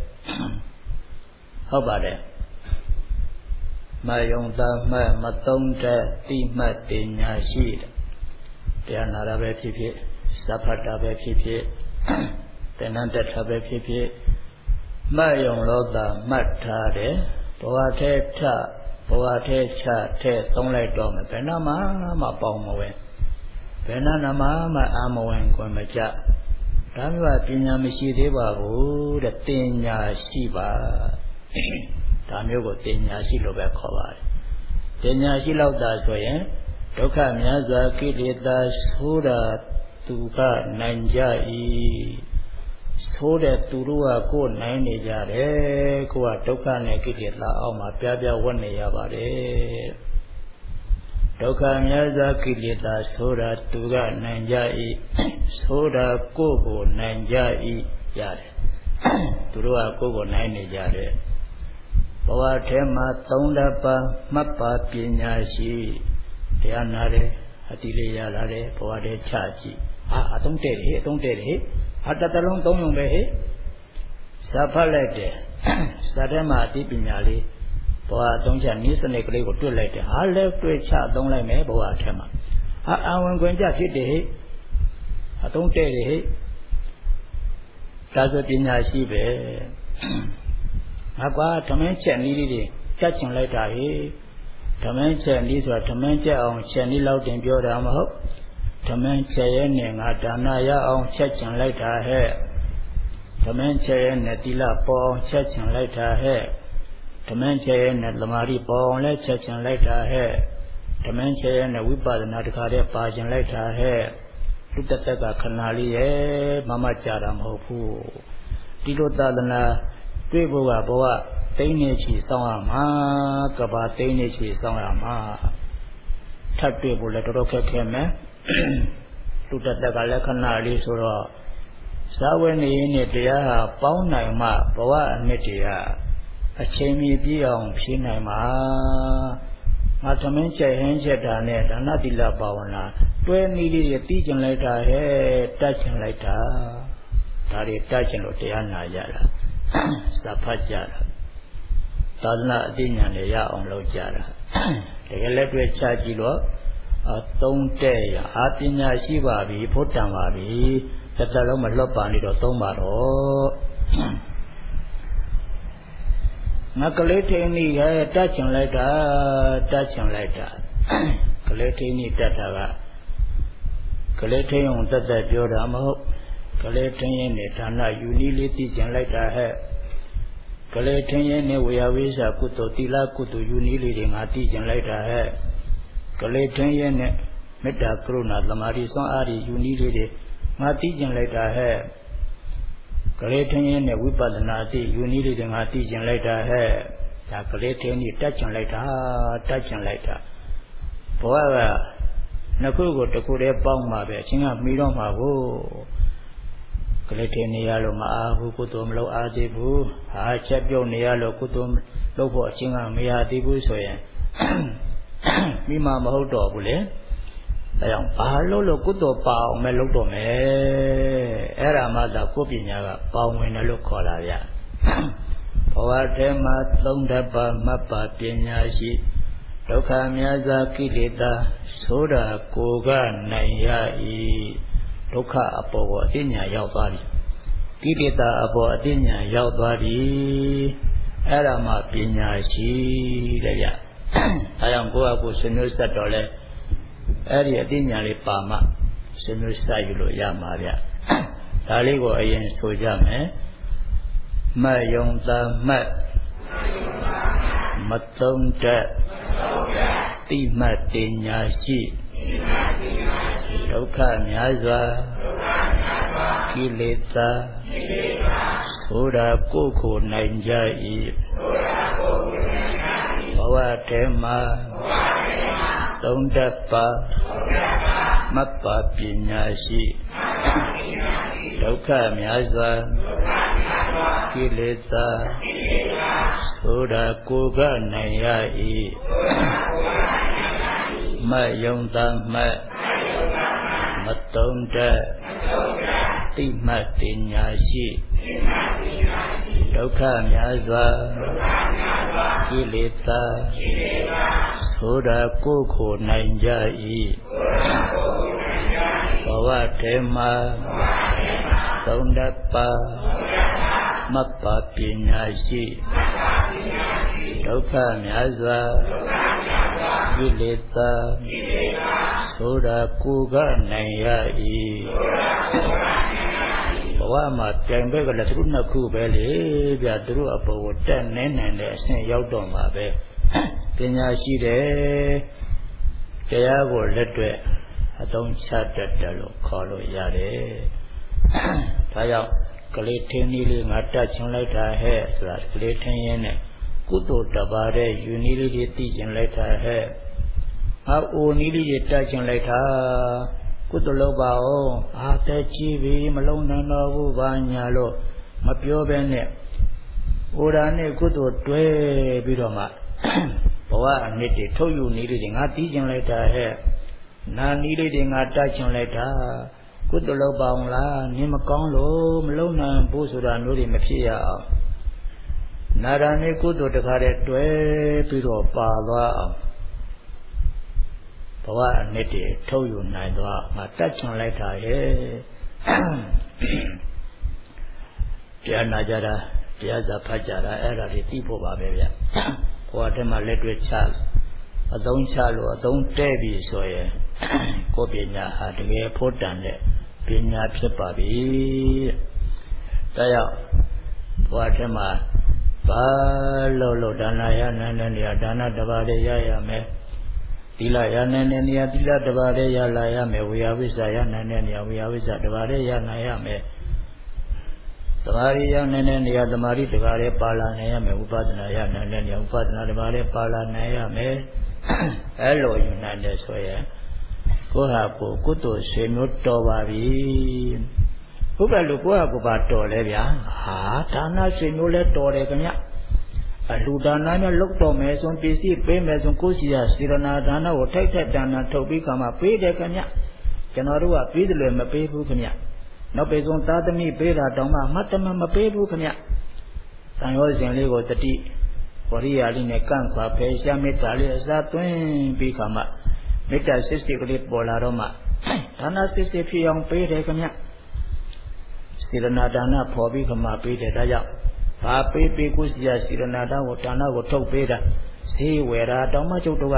ဟုတ်ပါတယ်မယုံသားမှမသုံးတဲ့တိမှတ်ပညာရှိတယ်တရားနာတာပဲဖြစ်ဖြစ်စဖတ်တာပဲဖြစ်ဖြစ်တဏ္ဍတက်တာပဲဖြစ်ဖြစ်မယုံလို့သာမှတ်ထားတယ်ဘဝထဲထဘဝထဲချထဲသုံးလိုက်တော့မယ်ဘယ်နှမှာမှပေါင်းမဝင်ဘယ်နှနာမှမအာမဝင်ခွင့်မကြဒါမျိုးကပညာမရှိသေးပါဘူးတဲ့တင်ညာရှိပါဒါမျိုးကိုတင်ညာရှိလို့ပဲခေါ်ပါတယ်တင်ညာရှိလောက်သာဆိုရင်ဒုက္ခများစွာကိလေသာဆိုးတာသူကနိုင်ကြ၏ဆိုးတဲ့သူတို့ကကိုယ်နိုင်နေကြတယ်ကိုကဒုက္ခနဲ့ကိလေသာအောက်မှာပြားပြားဝတ်နေရပါတယ်ဒုက္ခများစွာကိလေသာဆိုးတာသူကနိုင်ကြ၏ဆိုးတာကိုယ်ကိုနိုင်ကြ၏ရတယ်သူတို့ကကိုယ်ကိုနိုင်နေကြတယ်ဘဝထဲမှာသုံးလက်ပါမှတ်ပါပညာရှိတရားနာတယ်အတိလေးရလာတယ်ဘဝထဲချကြည့်အာအတုံးတဲ့တယ်အတုံးတဲ့တယ်အတတလုံးသုံးလုံးပဲဟဲ့စာဖတ်လိုက်တယ်စာထဲမှာအတိပညာလေးဘဝအသုံးချနည်းစနစ်ကလေးကိုတွေ့လိုက်တယ်ဟာလဲတွေ့ချသုံးလိုက်မယ်ဘဝထဲမှာအာအဝင်ခွင့်ကြဖြစ်တယ်ဟဲ့အတုံးတဲ့တယ်ဟဲ့ဒါဆိုပညာရှိပဲငါကွာဓမင်းချက်နည်းလေးတွေချက်ချင်လိုက်တာဟေဓမင်းချက်နည်းဆိုတာဓမင်းချက်အောင်ချက်နည်းလောက်တင်ပြောတာမဟုတ်ဓမင်းချက်ရဲ့နဲ့ငါဒါနရအောင်ချက်ချင်လိုက်တာဟဲ့ဓမင်းချက်ရဲ့နဲ့တိလပေါ်အောင်ချက်ချင်လိုက်တာဟဲ့ဓမင်းချက်ရဲ့နဲ့သမာဓိပေါ်အောင်လဲချက်ချင်လိုက်တာဟဲ့ဓမင်းချက်ရဲ့နဲ့ဝိပဿနာတခါတည်းပါချင်လိုက်တာဟဲ့လူတက်တက်ကခဏလေးရဲ့မမကြတာမဟုတ်ဘူးဒီလိုသာသနာတွေ့ဖို့ကဘဝသိနေချီစောင်းရမှာကဘာသိနေချီစောင်းရမှာထပ်တွေ့ဖို့လည်းတော်တော်ခက်ခဲမယ်လူတတက်ကလက္ခဏာလေးဆိုတော့ဇာဝနေနဲ့တရားဟာပေါင်းနိုင်မှဘဝအနှစ်တည်းကအချိန်မီပြည့်အောင်ဖြည့်နိုင်မှာငါသမင်းချက်ဟင်းချက်တာနဲ့ဒါနသီလဘာဝနာတွဲနည်းလေးတွေသိကျင်လိုက်တာဟဲ့တတ်ကျင်လိုက်တာဒါတွေတတ်ကျင်လို့တရားနာရတာစာဖတ်ကြတာသာသနာအသိဉာဏ်တွေရအောင်လုပ်ကြတာတကယ်လက်တွေ့ချကြည့်လို့အသုံးတဲ့ရအာပညာရှိပါပြီဖို့တန်ပါပြီတစ်သက်လုံးမလွတ်ပါနေတော့သုံးပါတော့ငါကလေးထင်းကြီးကတတ်ချင်လိုက်တာတတ်ချင်လိုက်တာကလေးထင်းကြီးတတ်တာကကလေးထင်းုံတက်တက်ပြောတာမဟုတ်ကလေးထင်းရင်နဲ့ဌာနယူနီလေးသိချင်လိုက်တာဟဲ့ကလေးထင်းရင်နဲ့ဝေယဝိစာကုသိုလ်သီလကုသိုလ်ယူနီလေးတွေငါသိချင်လိုက်တာဟဲ့ကလေးထင်းရင်နဲ့မေတ္တာကရုဏာသမာဓိစွမ်းအားယူနီလေးတွေငါသိချင်လိုက်တာဟဲ့ကလေးထင်းရင်နဲ့ဝိပဿနာသိယူနီလေးတွေငါသိချင်လိုက်တာဟဲ့ဒါကလေးထင်းကြီးတက်ချင်လိုက်တာတက်ချင်လိုက်တာဘဝကနှစ်ခုကိုတစ်ခုတည်းပေါင်းမှာပဲအချင်းကမိတော့မှာကိုကလေးထင်းနေရလို့မအားဘူးကုသိုလ်မလုပ်အားသေးဘူးဟာချက်ပြုတ်နေရလို့ကုသိုလ်လုပ်ဖို့အချင်းကမရသေးဘူးဆိုရင်မိမမဟုတ်တော့ဘူးလေဒါကြောင့်ဘာလို့လို့ကုသိုလ်ပါအောင်မဲလုပ်တော့မယ်အဲ့ဒါမှသာကိုယ်ပညာကပေါင်းဝင်တယ်လို့ခေါ်လာဗျဘဝထဲမှာသုံးတတ်ပါမှတ်ပါပညာရှိဒုက္ခများစွာကိလေသာဆိုတာကိုကနိုင်ရ၏ဒုက္ခအပေါ်ကိုအသိဉာဏ်ရောက်သွားပြီကိလေသာအပေါ်အသိဉာဏ်ရောက်သွားပြီအဲ့ဒါမှပညာရှိတဲ့ဗျအဲကြောင့်ကိုယ့်အကိုဆွေမျိုးဆက်တော်လဲအဲ့ဒီအသိဉာဏ်လေးပါမှဆွေမျိုးဆက်ယူလို့ရမှာဗျဒါလေးကိုအရင်ဆိုကြမယ်မတ်ယုံသာမတ်မသုံးတတ်တိမတ်ပညာရှိဒုက္ခများစွာကိလေသာဆိုတာကိုယ်ကိုနိုင်ကြ၏ဘဝထဲမှာသုံးတတ်ပါမတ်ပါပညာရှိဒုက္ခများစွာကိလေသာဆိုတာကိုယ်ကနိုင်ရ၏မယုံတမ်းမမသုံးတတ်တိမတ်ပညာရှိဒုက္ခများစွာကိလေသာဆိုတာကိုယ်ကိုနိုင်ကြ၏ဘဝထဲမှာသုံးတတ်ပါမတ်ပါပညာရှိဒုက္ခများစွာကိလေသာဆိုတာကိုယ်ကနိုင်ရ၏ဘဝမှာပြိုင်ဘက်ကလည်းသူတို့နှစ်ခုပဲလေဗျသူတို့အပေါ်ကိုတက်နေနိုင်တဲ့အဆင့်ရောက်တော့မှာပဲပညာရှိတယ်တရားကိုလက်တွေ့အသုံးချတတ်တယ်လို့ခေါ်လို့ရတယ်ဒါကြောင့်ကလေးထင်းလေးငါတတ်ချင်လိုက်တာဟဲ့ဆိုတာကလေးထင်းရင်းနဲ့ကုသိုလ်တပါးတဲ့ယူနီလေးတွေသိချင်လိုက်တာဟဲ့ငါအိုနီးလေးတွေတတ်ချင်လိုက်တာကုသိုလ်လုပ်ပါအောင်အာတက်ကြီးပြီမလုံးနိုင်တော့ဘူးဘာညာလို့မပြောဘဲနဲ့အိုရာနဲ့ကုသိုလ်တွဲပြီးတော့မှဘဝအနှစ်တွေထုတ်ယူနီးလေးတွေငါသိချင်လိုက်တာဟဲ့နာနီးလေးတွေငါတတ်ချင်လိုက်တာကုသိုလ်လုပ်ပါအောင်လားနင်းမကောင်းလို့မလုံးနိုင်ဘူးဆိုတာမျိုးတွေမဖြစ်ရအောင်နာရနဲ့ကုသိုလ်တခါတည်းတွဲပြီးတော့ပါသွားအောင်ဘဝအနှစ်တွေထုတ်ယူနိုင်သွားငါတတ်ချင်လိုက်တာရဲ့တရားနာကြတာတရားစာဖတ်ကြတာအဲ့ဒါတွေသိဖို့ပါပဲဗျဘဝထဲမှာလက်တွေ့ချအသုံးချလို့အသုံးတဲ့ပြီဆိုရင်ကိုယ်ပညာဟာတကယ်ဖို့တန်တဲ့ပညာဖြစ်ပါပြီဒါကြောင့်ဘဝထဲမှာဘာလို့လို့ဒါနရနိုင်တဲ့နေရာဒါနတစ်ပါးလေးရရမယ်သီလရနိုင်တဲ့နေရာသီလတစ်ပါးလေးရလာရမယ်ဝေယဝိဇ္ဇာရနိုင်တဲ့နေရာဝေယဝိဇ္ဇာတစ်ပါးလေးရနိုင်ရမယ်သမာဓိရနိုင်တဲ့နေရာသမာဓိတစ်ပါးလေးပါလာနိုင်ရမယ်ဝိပဿနာရနိုင်တဲ့နေရာဝိပဿနာတစ်ပါးလေးပါလာနိုင်ရမယ်အဲ့လိုယူနိုင်တယ်ဆိုရင်ကိုယ့်ဟာကိုယ်ကုသိုလ်ဆွေမျိုးတော်ပါပြီဘုရားလူကိုယ့်ဟာကိုယ်ပါတော်လဲဗျာဟာဒါနဆွေမျိုးလဲတော်တယ်ခင်ဗျအလူဒါနနဲ့လုတ်တော်မယ်ဆိုပစ္စည်းပေးမယ်ဆိုကိုယ်စီရစေရနာဒါနကိုထိုက်ထိုက်တန်တန်ထုတ်ပြီးခါမှပေးတယ်ခင်ဗျကျွန်တော်တို့ကပေးတယ်လို့မပေးဘူးခင်ဗျနောက်ပေဆုံးသာသမီပေးတာတောင်မှမတ်တမမပေးဘူးခင်ဗျတန်ရောစဉ်လေးကိုတတိဝရိယလေးနဲ့ကန့်ခွာဖယ်ရှားမေတ္တာလေးအစားသွင်းပြီးခါမှမေတ္တာစစ်စစ်ကလေးပေါ်လာတော့မှဒါနစစ်စစ်ဖြစ်အောင်ပေးတယ်ခင်ဗျစေရနာဒါနဖော်ပြီးခါမှပေးတယ်ဒါကြောင့်ဘာပေးပေးကိုစီရစေရနာဒါကိုဒါနကိုထုတ်ပေးတာဈေးဝယ်တာတောင်းမကျုပ်တို့က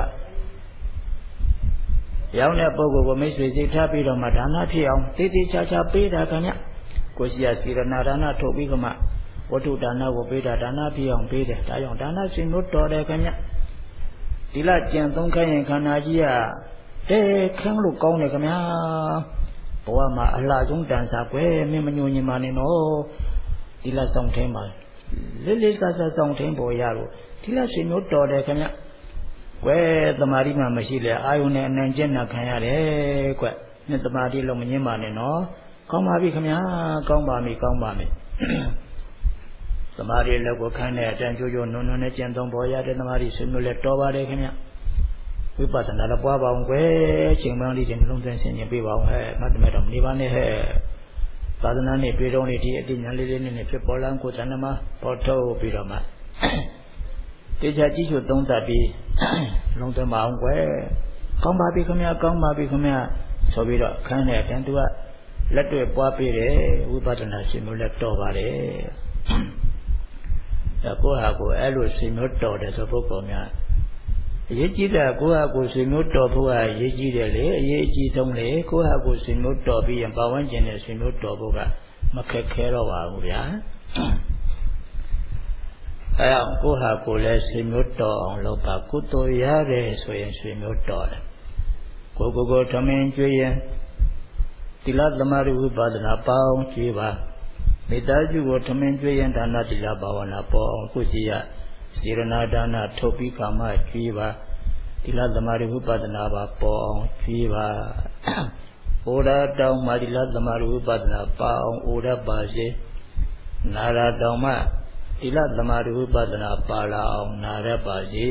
ရောက်တဲ့ပုဂ္ဂိုလ်ကိုမိတ်ဆွေစိတ်ထားပြီးတော့မှဒါနဖြစ်အောင်သေသေးချာချာပေးတာခင်ဗျကိုစီရစေရနာဒါနထုတ်ပြီးခါမှဝတ္ထုဒါနကိုပေးတာဒါနဖြစ်အောင်ပေးတယ်ဒါကြောင့်ဒါနရှင်တို့တော်တယ်ခင်ဗျဒီလကြံသုံးခိုင်းရင်ခန္ဓာကြီးကတဲခန်းလို့ကောင်းတယ်ခင်ဗျာဘဝမှာအလှဆုံးတန်စာကွယ်မင်းမညိုညင်ပါနဲ့နော်ဒီလဆောင်ထင်းပါလေးလေးစားစားဆောင်ထင်းပေါ်ရလို့ဒီလရှင်တို့တော်တယ်ခင်ဗျကွယ်တမာတိမှမရှိလေအာယုန်နဲ့အနံကျင့်နာခံရတယ်ကွနှစ်တမာတိလုံးမငင်းပါနဲ့နော်ကောင်းပါပြီခင်ဗျာကောင်းပါပြီကောင်းပါပြီသမာဓိလက်ကိုခန်းတဲ့အတန်ကြိုးကြိုးနုံနုံနဲ့ကျင့်သုံးပေါ်ရတဲ့သမာဓိဆွေမျိုးလက်တော်ပါတယ်ခင်ဗျဝိပဿနာလည်းပွားပါအောင်ကွယ်ချိန်မှန်းလေးတင်လုံးသွင်းဆင်ခြင်ပေးပါအောင်ဟဲ့မတ်တမဲတော့မနေပါနဲ့ဟဲ့သာသနာနဲ့တွေ့တော့နေဒီအတိညာလေးလေးနဲ့ဖြစ်ပေါ်လာကိုယ်တဏ္ဍမှာပေါ်ထုတ်ပြီးတော့မှတေချာကြည့်ချွတ်သုံးသပ်ပြီးလုံးသွင်းပါအောင်ကွယ်ကောင်းပါပြီခင်ဗျကောင်းပါပြီခင်ဗျဆိုပြီးတော့ခန်းတဲ့အတန်သူကလက်တွေ့ပွားပေးတယ်ဝိပဿနာဆွေမျိုးလက်တော်ပါတယ်ဒါကိုဟာကိုအဲ့လိုဆွေမျိုးတော်တယ်ဆိုပုဂ္ဂိုလ်များအရေးကြီးတာကိုဟာကိုဆွေမျိုးတော်ဖို့ကအရေးကြီးတယ်လေအရေးအကြီးဆုံးလေကိုဟာကိုဆွေမျိုးတော်ပြီးရင်ပါဝန်းကျင်နဲ့ဆွေမျိုးတော်ဖို့ကမခက်ခဲတော့ပါဘူးဗျာအဲ့အောင်ကိုဟာကိုလည်းဆွေမျိုးတော်အောင်လုပ်ပါကုသိုလ်ရတယ်ဆိုရင်ဆွေမျိုးတော်တယ်ကိုကိုကိုထမင်းကျွေးရင်သီလသမာဓိဝိပဿနာပေါင်းကျွေးပါမေတ္တာစုကိုထမင်းကျွေးရင်ဒါနသီလဘာဝနာပေါ်အောင်ခုစီရစေရနာဒါနထုတ်ပြီးခါမှကျွေးပါသီလသမာဓိဝိပဿနာပါပေါ်အောင်ကျွေးပါဩရတောင်မှသီလသမာဓိဝိပဿနာပါအောင်ဩရပါစေနာရတောင်မှသီလသမာဓိဝိပဿနာပါလာအောင်နာရပါစေ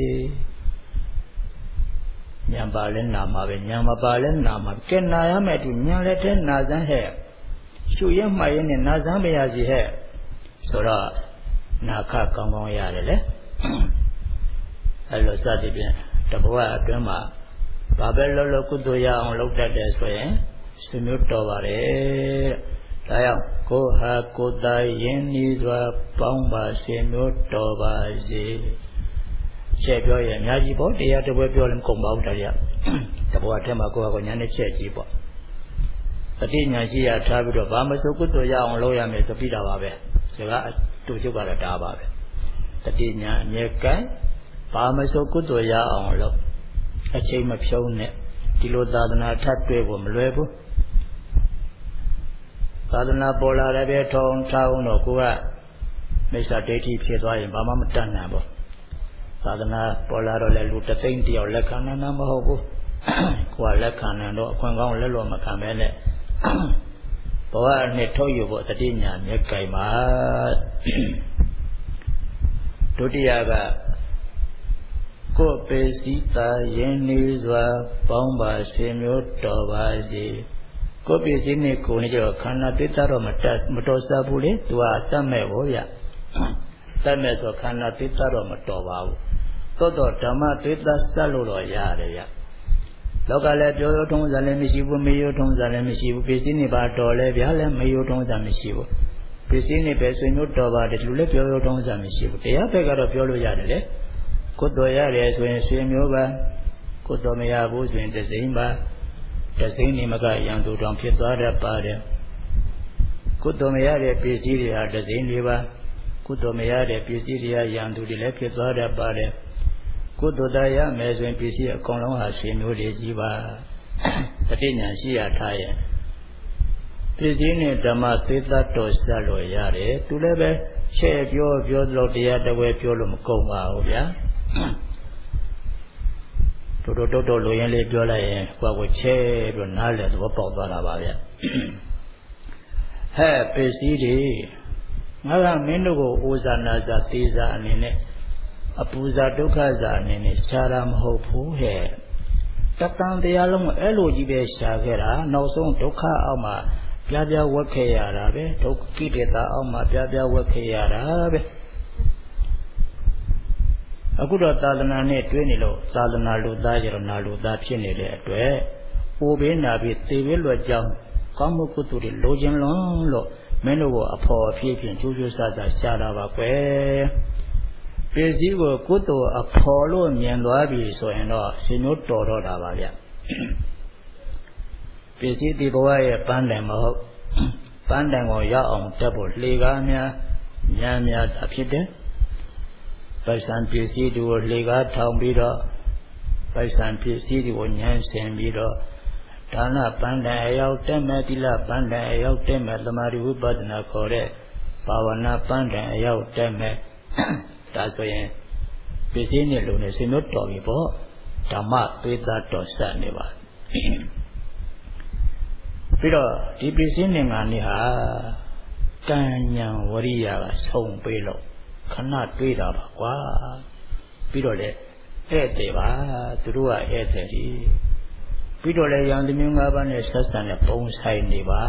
ဉာဏ်ပါလဲနာမှာပဲဉာဏ်မပါလဲနာမှာကဲနာရမယ်သူဉာဏ်လည်းတဲ့နာစမ်းဟဲ့ရှုရဲမှရဲနဲ့နာစမ်းမရစီဟဲ့ဆိုတော့နာခကောင်းကောင်းရတယ်လေအဲ့လိုစသည်ဖြင့်တဘဝအတွင်းမှာဘာပဲလောလောကုသိုလ်ရအောင်လုပ်တတ်တယ်ဆိုရင်ဆွေမျိုးတော်ပါတယ်ဒါကြောင့်ကိုဟာကိုယ်တိုင်ယဉ်ဤစွာပေါင်းပါဆွေမျိုးတော်ပါစေချက်ပြောရင်အများကြီးပေါ့တရားတစ်ပွဲပြောလည်းမကုန်ပါဘူးတရားတဘဝထဲမှာကိုယ့်ဟာကိုယ်ညာနဲ့ချက်ကြီးပေါ့အတိညာရှိရထားပြီးတော့ဘာမဆိုကုသိုလ်ရအောင်လုပ်ရမယ်ဆိုပြီးတာပါပဲစကားတူချုပ်ကတော့ဒါပါပဲတတိညာအမြဲကဲဘာမဆိုကုသိုလ်ရအောင်လုပ်အချိန်မဖြုံးနဲ့ဒီလိုသာသနာထပ်တွေ့ဖို့မလွယ်ဘူးသာသနာပေါ်လာတယ်ပဲထုံထောင်းတော့ကိုကမိစ္ဆာဒိဋ္ဌိဖြစ်သွားရင်ဘာမှမတတ်နိုင်ဘူးသာသနာပေါ်လာတော့လေလူတသိန်းတယောက်လက်ခံနိုင်မှာမဟုတ်ဘူးကိုကလက်ခံနိုင်တော့အခွင့်ကောင်းလက်လောမခံပဲနဲ့ဘဝနဲ့ထုတ်ယူဖို့တတိညာမြဲကြိုင်ပါဒုတိယကကိုယ်ပေစီတာယဉ်နေစွာပေါင်းပါရှင်မျိုးတော်ပါစေကိုယ်ပေစီနဲ့ကိုယ်နဲ့ကြောခန္ဓာတိတ္တတော့မတတ်မတော်စားဘူးလေသူကတတ်မဲ့ဘောဗျတတ်မဲ့ဆိုခန္ဓာတိတ္တတော့မတော်ပါဘူးသို့တော့ဓမ္မတိတ္တဆက်လို့တော့ရတယ်ဗျလောကလည်းပြောရိုးထုံးစံလည်းမရှိဘူးမေယိုထုံးစံလည်းမရှိဘူးပစ္စည်းနေပါတော်လဲဗျာလည်းမေယိုထုံးစံမရှိဘူးပစ္စည်းနေပဲဆွေမျိုးတော်ပါတယ်ဒီလိုလည်းပြောရိုးထုံးစံမရှိဘူးတရားဘက်ကတော့ပြောလို့ရတယ်လေကုသိုလ်ရတယ်ဆိုရင်ဆွေမျိုးပါကုသိုလ်မရဘူးဆိုရင်တစိမ့်ပါတစိမ့်နေမကရံသူတောင်ဖြစ်သွားတတ်ပါတယ်ကုသိုလ်မရတဲ့ပစ္စည်းတွေဟာတစိမ့်တွေပါကုသိုလ်မရတဲ့ပစ္စည်းတွေဟာရံသူတွေလည်းဖြစ်သွားတတ်ပါတယ်ကုသိုလ်တရားမယ်ဆိုရင်ပစ္စည်းအကုန်လုံးဟာဆွေမျိုးတွေကြီးပါတတိညာရှိရထားရဲ့ပစ္စည်းနဲ့ဓမ္မသေသတော်ဆက်လို့ရတယ်သူလည်းပဲချဲ့ပြောပြောလို့တရားတဝဲပြောလို့မကုန်ပါဘူးဗျာတို့တို့တို့တို့လိုရင်လေးပြောလိုက်ရင်ကိုယ့်ကိုချဲ့ပြီးနားလည်သဘောပေါက်သွားတာပါဗျာဟဲ့ပစ္စည်းတွေငါကမင်းတို့ကိုအိုဇာနာဇာသေဇာအနေနဲ့အပူဇာဒုက္ခဇာအနေနဲ့ရှားတာမဟုတ်ဘူးဟဲ့တတန်တရားလုံးအဲ့လိုကြီးပဲရှားခဲ့တာနောက်ဆုံးဒုက္ခအောက်မှာပြားပြားဝက်ခဲ့ရတာပဲဒုက္ခိတေတာအောက်မှာပြားပြားဝက်ခဲ့ရတာပဲအခုတော့သာသနာနဲ့တွဲနေလို့သာသနာလူသားရဏလူသားဖြစ်နေတဲ့အတွက်အိုဘေးနာပြီးသေဘေးလွတ်ကြောင်းကောင်းမှုကုသိုလ်တွေလိုချင်လွန်းလို့မင်းတို့ကအဖော်အဖြစ်ဖြင့်ကျိုးကျိုးဆဆရှားတာပါကွယ်ပစ္စည်းကိုကုသိုလ်အဖော်လို့မြင်သွားပြီဆိုရင်တော့ရှင်မျိုးတော်တော့တာပါဗျပစ္စည်းဒီဘဝရဲ့ပန်းတိုင်မဟုတ်ပန်းတိုင်ကိုရောက်အောင်တက်ဖို့လှေကားများဉာဏ်များသာဖြစ်တယ်ပိုက်ဆံပစ္စည်းတွေကိုလှေကားထောင်ပြီးတော့ပိုက်ဆံပစ္စည်းတွေကိုဉာဏ်ဆင်ပြီးတော့ဒါနပန်းတိုင်အရောက်တက်မဲ့သီလပန်းတိုင်အရောက်တက်မဲ့သမာဓိဝိပဿနာခေါ်တဲ့ဘာဝနာပန်းတိုင်အရောက်တက်မဲ့ဒါဆိုရင်ပစ္စည်းနဲ့လုံနေရှင်မျိုးတော်ပြီပေါ့ဓမ္မပေးသားတော်ဆက်နေပါပြီးတော့ဒီပစ္စည်းနဲ့ငါနေဟာကံဉဏ်ဝရိယကဆုံးပေးလို့ခဏတွေးတာပါကွာပြီးတော့လေဧည့်သည်ပါသူတို့ကဧည့်သည်ကြီးပြီးတော့လေယံတမျိုး၅ပါးနဲ့ဆက်ဆံတဲ့ပုံဆိုင်နေပါ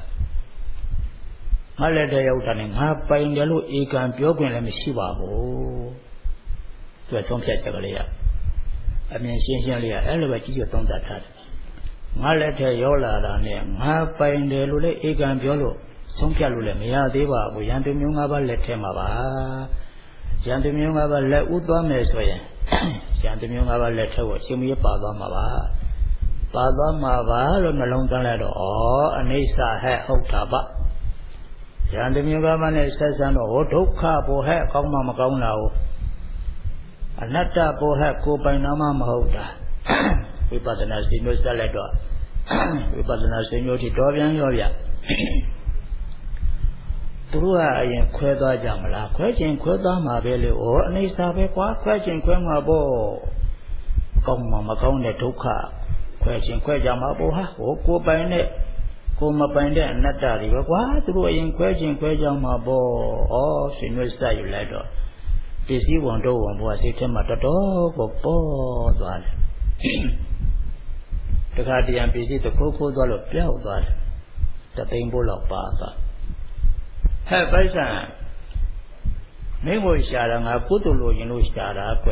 ငါလည်းတည်းရောက်တာနဲ့ငါပိုင်တယ်လို့ဧကံပြောခွင့်လည်းမရှိပါဘူးသူကဆုံးဖြတ်ချက်ကလေးရအမြင်ရှင်းရှင်းလေးရအဲ့လိုပဲကြည့်ရသုံးသပ်ထားတယ်ငါလည်းတည်းရောက်လာတာနဲ့ငါပိုင်တယ်လို့လည်းဧကံပြောလို့ဆုံးဖြတ်လို့လည်းမရသေးပါဘူးယံတမျိုး၅ပါးလက်ထဲမှာပါယံတမျိုး၅ပါးလက်ဥသွားမယ်ဆိုရင်ယံတမျိုး၅ပါးလက်ထဲကိုရှင်မရပါသွားမှာပါပါသွားမှာပါလို့နှလုံးသွင်းလိုက်တော့ဩအနိစ္စဟဲ့ဟုတ်တာပါယံတမျိုး၅ပါးနဲ့ဆက်ဆံတော့ဟောဒုက္ခဘောဟဲ့အကောင်းမှမကောင်းတာကိုအနတ္တဘောဟဲ့ကိုယ်ပိုင်နာမမဟုတ်တာဝိပဿနာရှင်မျိုးဆက်လိုက်တော့ဝိပဿနာရှင်မျိုးထိတော်ပြန်ရောဗျသူတို့ကအရင်ခွဲသွားကြမလားခွဲခြင်းခွဲသွားမှာပဲလေဩအနိစ္စပဲကွာခွဲခြင်းခွဲမှာပေါ့ကောင်းမှမကောင်းတဲ့ဒုက္ခခွဲခြင်းခွဲကြမှာပေါ့ဟာဟိုကိုယ်ပိုင်တဲ့ကိုယ်မပိုင်တဲ့အနတ္တတွေပဲကွာသူတို့အရင်ခွဲခြင်းခွဲကြမှာပေါ့ဩရှင်မျိုးဆက်ယူလိုက်တော့ပစ္စည်းဝန်တော့ဝန်ဘုရားစိတ်ထဲမှာတော်တော်ကိုပေါ်သွားတယ်တခါတရံပစ္စည်းတစ်ခုခုသွားလို့ပြောက်သွားတယ်တသိန်းဘိုးလောက်ပါသွားဟဲ့ပိုက်ဆံမင်းကိုရှာတာငါကုသိုလ်လိုရင်လို့ရှာတာကွ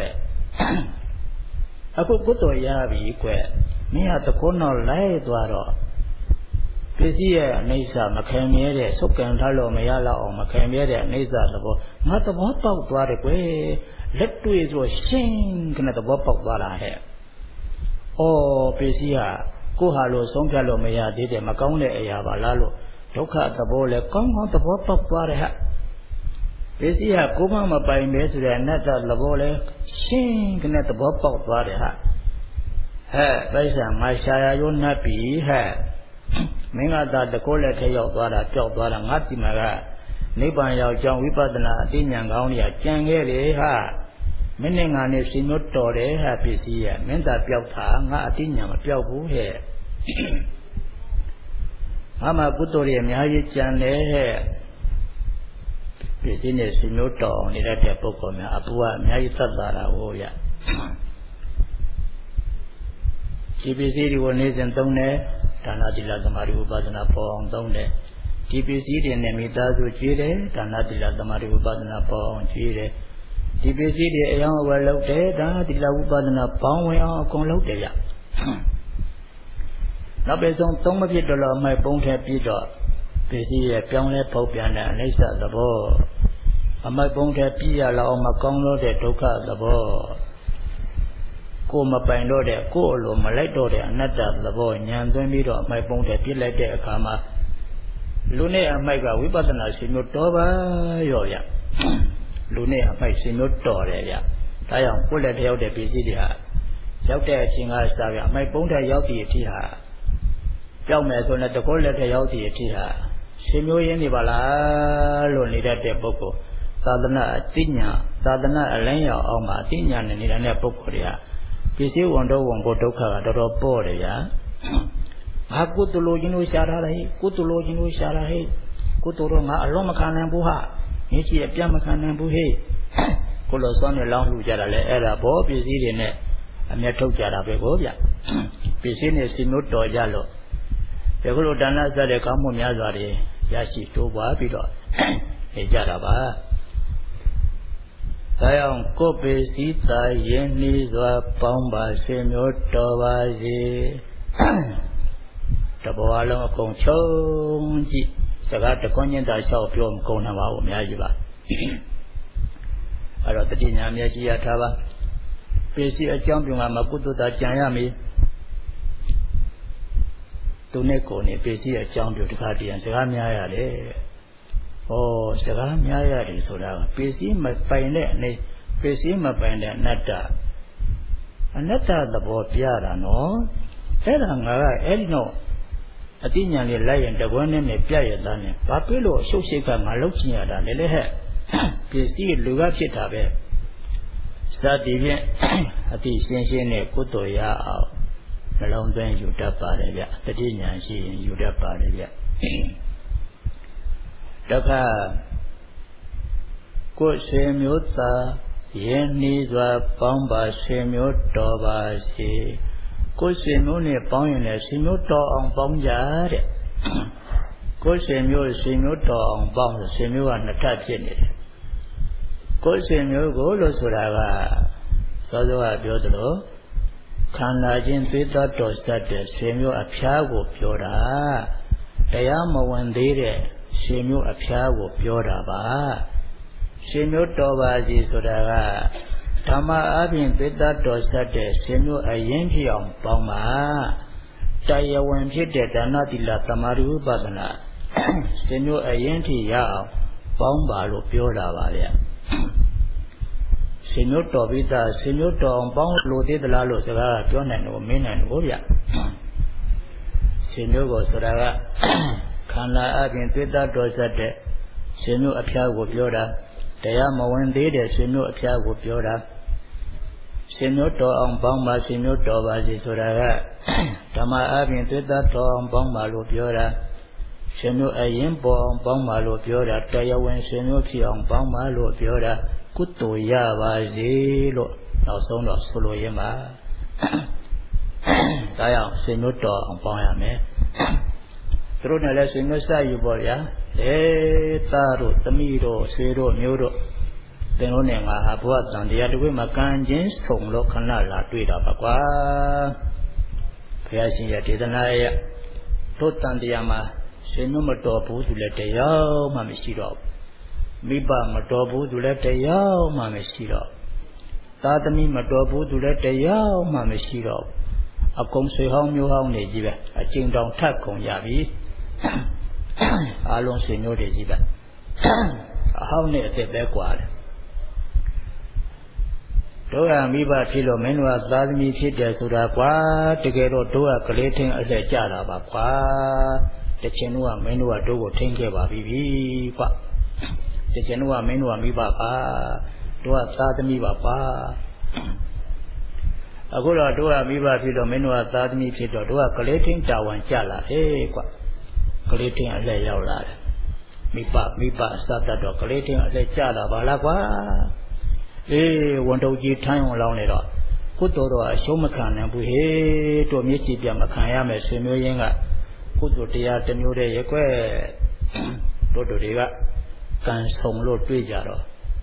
အခုကုသိုလ်ရပြီကွမင်းဟာတခုနောက်လိုက်သွားတော့ပစ္စည်းရဲ့အိဋ္ဌမခံမြဲတဲ့သုတ်ကံထားလို့မရတော့အောင်မခံမြဲတဲ့အိဋ္ဌသဘောငါသဘောပေါက်သွားတယ်ကွလက်တွေ့ဆိုရှင်းကနဲ့သဘောပေါက်သွားတာဟဲ့ဩပစ္စည်းဟာကိုဟာလို့ဆုံးဖြတ်လို့မရသေးတယ်မကောင်းတဲ့အရာပါလားလို့ဒုက္ခသဘောလဲကောင်းကောင်းသဘောပေါက်သွားတယ်ဟဲ့ပစ္စည်းဟာကိုမှမပိုင်ပဲဆိုတဲ့အနတ္တသဘောလဲရှင်းကနဲ့သဘောပေါက်သွားတယ်ဟဲ့ဟဲ့ပိုက်ဆံငါရှာရရိုးနှပ်ပြီဟဲ့မင်းကသာတကောလက်ထဲရောက်သွားတာကြောက်သွားတာငါဒီမှာကနိဗ္ဗာန်ရောက်ကြောင်းဝိပဿနာအသိဉာဏ်ကောင်းတွေကကြံခဲ့လေဟာမင်းနဲ့ငါနဲ့ရှင်တို့တော်တယ်ဟာပစ္စည်းရဲ့မင်းသာပျောက်တာငါအသိဉာဏ်မပျောက်ဘူးဟဲ့ငါမှကုသိုလ်တွေအများကြီးကြံတယ်ဟဲ့ပစ္စည်းနဲ့ရှင်တို့တော်နေတဲ့ပုဂ္ဂိုလ်များအပူကအများကြီးသတ်တာဟိုရဒီပစ္စည်းတွေကိုနေစဉ်သုံးတယ်ဒါနသီလသမာဓိဝိပဿနာပေါ်အောင်သုံးတယ်ဒီပစ္စည်းတွေနဲ့မိသားစုကြည်တယ်ဒါနသီလသမာဓိဝိပဿနာပေါ်အောင်ကြည်တယ်ဒီပစ္စည်းတွေအယောင်အဝယ်လုပ်တယ်ဒါနသီလဝိပဿနာပေါင်းဝင်အောင်အကုန်လုပ်တယ်ရနောက်ပဲဆုံးသုံးမဖြစ်တော့လို့အမိုက်ပုံးထဲပြီးတော့ပစ္စည်းရဲ့ပြောင်းလဲပုတ်ပြန်တဲ့အနိစ္စသဘောအမိုက်ပုံးထဲပြီးရလောက်အောင်မကောင်းလို့တဲ့ဒုက္ခသဘောကိုမပိုင်တော့တဲ့ကိုအလိုမလိုက်တော့တဲ့အနတ္တသဘောဉာဏ်သွင်းပြီးတော့အမိုက်ပုံးတဲ့ပြစ်လိုက်တဲ့အခါမှာလူနဲ့အမိုက်ကဝိပဿနာရှင်မျိုးတော်ပါရောရလူနဲ့အမိုက်ရှင်မျိုးတော်တယ်ဗျဒါကြောင့်ကိုယ်လက်တယောက်တဲ့ပစ္စည်းတွေဟာရောက်တဲ့အချိန်ကစားပြအမိုက်ပုံးတဲ့ရောက်တဲ့အထိဟာကြောက်မယ်ဆိုရင်တကောလက်တဲ့ရောက်တဲ့အထိဟာရှင်မျိုးရင်းနေပါလားလို့နေတတ်တဲ့ပုဂ္ဂိုလ်သာသနာအသိဉာဏ်သာသနာအလင်းရောက်အောင်မှာအသိဉာဏ်နဲ့နေတဲ့ပုဂ္ဂိုလ်တွေဟာပစ္စည်းဝန်တော့ဝန်ကိုဒုက္ခကတော်တော်ပေါ့တယ်ဗျာငါကုသလိုခြင်းလို့ရှားထားတယ်ကုသလိုခြင်းလို့ရှားတာဟဲ့ကုသတော့ငါအလုံးမခံနိုင်ဘူးဟာမြစ်ကြီးအပြတ်မခံနိုင်ဘူးဟဲ့ကိုလိုစွမ်းနဲ့လောင်းလှူကြတာလေအဲ့ဒါဘောပစ္စည်းတွေနဲ့အမျက်ထုတ်ကြတာပဲကိုဗျပစ္စည်းနဲ့စီနိုးတော်ကြလို့ဒီကုလိုဒါနစတဲ့ကောင်းမှုများစွာတွေရရှိတိုးပွားပြီးတော့နေကြတာပါဒါကြောင့်ကိုယ်ပေစည်းသာယဉ်နှီးစွာပေါင်းပါဆွေမျိုးတော်ပါစေတဘောအလုံးအကုန်ချုံကြည့်စကားတကွန်းချင်းသာလျှောက်ပြောမကုန်နိုင်ပါဘူးအများကြီးပါအဲ့တော့တတိညာမျက်ရှိရထားပါပေစည်းအကြောင်းပြုမှာကုသိုလ်သာကြံရမည်သူနဲ့ကိုယ်နဲ့ပေစည်းအကြောင်းပြုတခါတည်းစကားများရတယ်ဩစကားများရတယ်ဆိုတာပေစည်းမပိုင်တဲ့အနေပေစည်းမပိုင်တဲ့အနတ္တအနတ္တသဘောပြတာနော်အဲ့ဒါငါကအဲ့ဒီတော့အတိညာလေးလိုက်ရင်တကွန်းနဲ့နဲ့ပြရသားနဲ့ဘာဖြစ်လို့ရှုပ်ရှိကငါလောက်ချင်ရတာလဲလေဟဲ့ပစ္စည်းလူကဖြစ်တာပဲစသည်ဖြင့်အတိရှင်းရှင်းနဲ့ကုသိုလ်ရအောင်နှလုံးသွင်းယူတတ်ပါတယ်ဗျတတိညာရှိရင်ယူတတ်ပါတယ်ဗျတခါကိုယ်ဆွေမျိုးသားယဉ်နှီးစွာပေါင်းပါဆွေမျိုးတော်ပါစေကိုယ်ဆွေမျိုးနဲ့ပေါင်းရင်လည်းဆွေမျိုးတော်အောင်ပေါင်းကြတဲ့ကိုယ်ဆွေမျိုးဆွေမျိုးတော်အောင်ပေါင်းဆွေမျိုးကနှစ်ထပ်ဖြစ်နေတယ်ကိုယ်ဆွေမျိုးကိုလို့ဆိုတာကစောစောကပြောသလိုခန္ဓာချင်းသွေးသားတော်စတဲ့ဆွေမျိုးအဖျားကိုပြောတာတရားမဝင်သေးတဲ့ဆွေမျိုးအဖျားကိုပြောတာပါဆွေမျိုးတော်ပါစီဆိုတာကဓမ္မအပြင်သေတ္တတော်ဆက်တဲ့ဆွေမျိုးအရင်ဖြစ်အောင်ပေါင်းပါတရားဝင်ဖြစ်တဲ့ဒါနသီလသမာဓိဥပဒနာဆွေမျိုးအရင်ဖြစ်ရအောင်ပေါင်းပါလို့ပြောတာပါဗျဆွေမျိုးတော်ပြီးသားဆွေမျိုးတော်အောင်ပေါင်းလို့သေးသလားလို့စကားပြောနိုင်တော့မင်းနိုင်တော့ဗျဆွေမျိုးကိုဆိုတာကခန္ဓာအပြင်သေတ္တတော်ဆက်တဲ့ဆွေမျိုးအဖျားကိုပြောတာတရားမဝင်သေးတဲ့ဆွေမျိုးအဖျားကိုပြောတာဆွေမျိုးတော်အောင်ပေါင်းပါဆွေမျိုးတော်ပါစီဆိုတာကဓမ္မအပြင်သေတ္တတော်အောင်ပေါင်းပါလို့ပြောတာဆွေမျိုးအရင်ပေါ်အောင်ပေါင်းပါလို့ပြောတာတရားဝင်ဆွေမျိုးဖြစ်အောင်ပေါင်းပါလို့ပြောတာကုသိုလ်ရပါစေလို့နောက်ဆုံးတော့ဆိုလိုရင်းပါဒါကြောင့်ဆွေမျိုးတော်အောင်ပေါင်းရမယ်သူတို့နဲ့လည်းဆွေမျိုးစယူပေါ့ဗျာအဲသားတို့သမီးတို့ဆွေတို့မျိုးတို့သင်တို့နဲ့ငါဟာဘုရားတန်တရားတစ်ခွေမှာကံချင်းဆုံလို့ခဏလာတွေ့တာပါကွာဘုရားရှင်ရဲ့ဒေသနာရဲ့တို့တန်တရားမှာဆွေမျိုးမတော်ဘူးသူလည်းတရားမှမရှိတော့မိဘမတော်ဘူးသူလည်းတရားမှမရှိတော့သားသမီးမတော်ဘူးသူလည်းတရားမှမရှိတော့အကုန်ဆွေဟောင်းမျိုးဟောင်းနေကြီးပဲအကျဉ်းတောင်ထပ်ကုန်ကြပြီအားလုံးဆွေမျိုးတွေကြီးပဲအဟောင်းနဲ့အသက်ပဲကွာတယ်တို့ကမိဘဖြစ်လို့မင်းတို့ကသားသမီးဖြစ်တယ်ဆိုတာကွာတကယ်တော့တို့ကကလေးထင်းအလှည့်ကြတာပါကွာတချင်တို့ကမင်းတို့ကတို့ကိုထင်းခဲ့ပါပြီကွာတချင်တို့ကမင်းတို့ကမိဘပါတို့ကသားသမီးပါပါအခုတော့တို့ကမိဘဖြစ်တော့မင်းတို့ကသားသမီးဖြစ်တော့တို့ကကလေးထင်းတာဝန်ကြလာဟေးကွာကလေးထင်းအလှည့်ရောက်လာတယ်မိဘမိဘစသတ်တော့ကလေးထင်းအလှည့်ကြလာပါလားကွာအေးဝန်တုပ်ကြီးထိုင်းအောင်လောင်းနေတော့ကုသိုလ်တော့အရှုံးမခံနိုင်ဘူးဟေးတို့မျက်စိပြမခံရမယ်ဆွေမျိုးရင်းကကုသိုလ်တရားတစ်မျိုးတည်းရက်ွက်တို့တို့တွေကကံဆောင်လို့တွေ့ကြတော့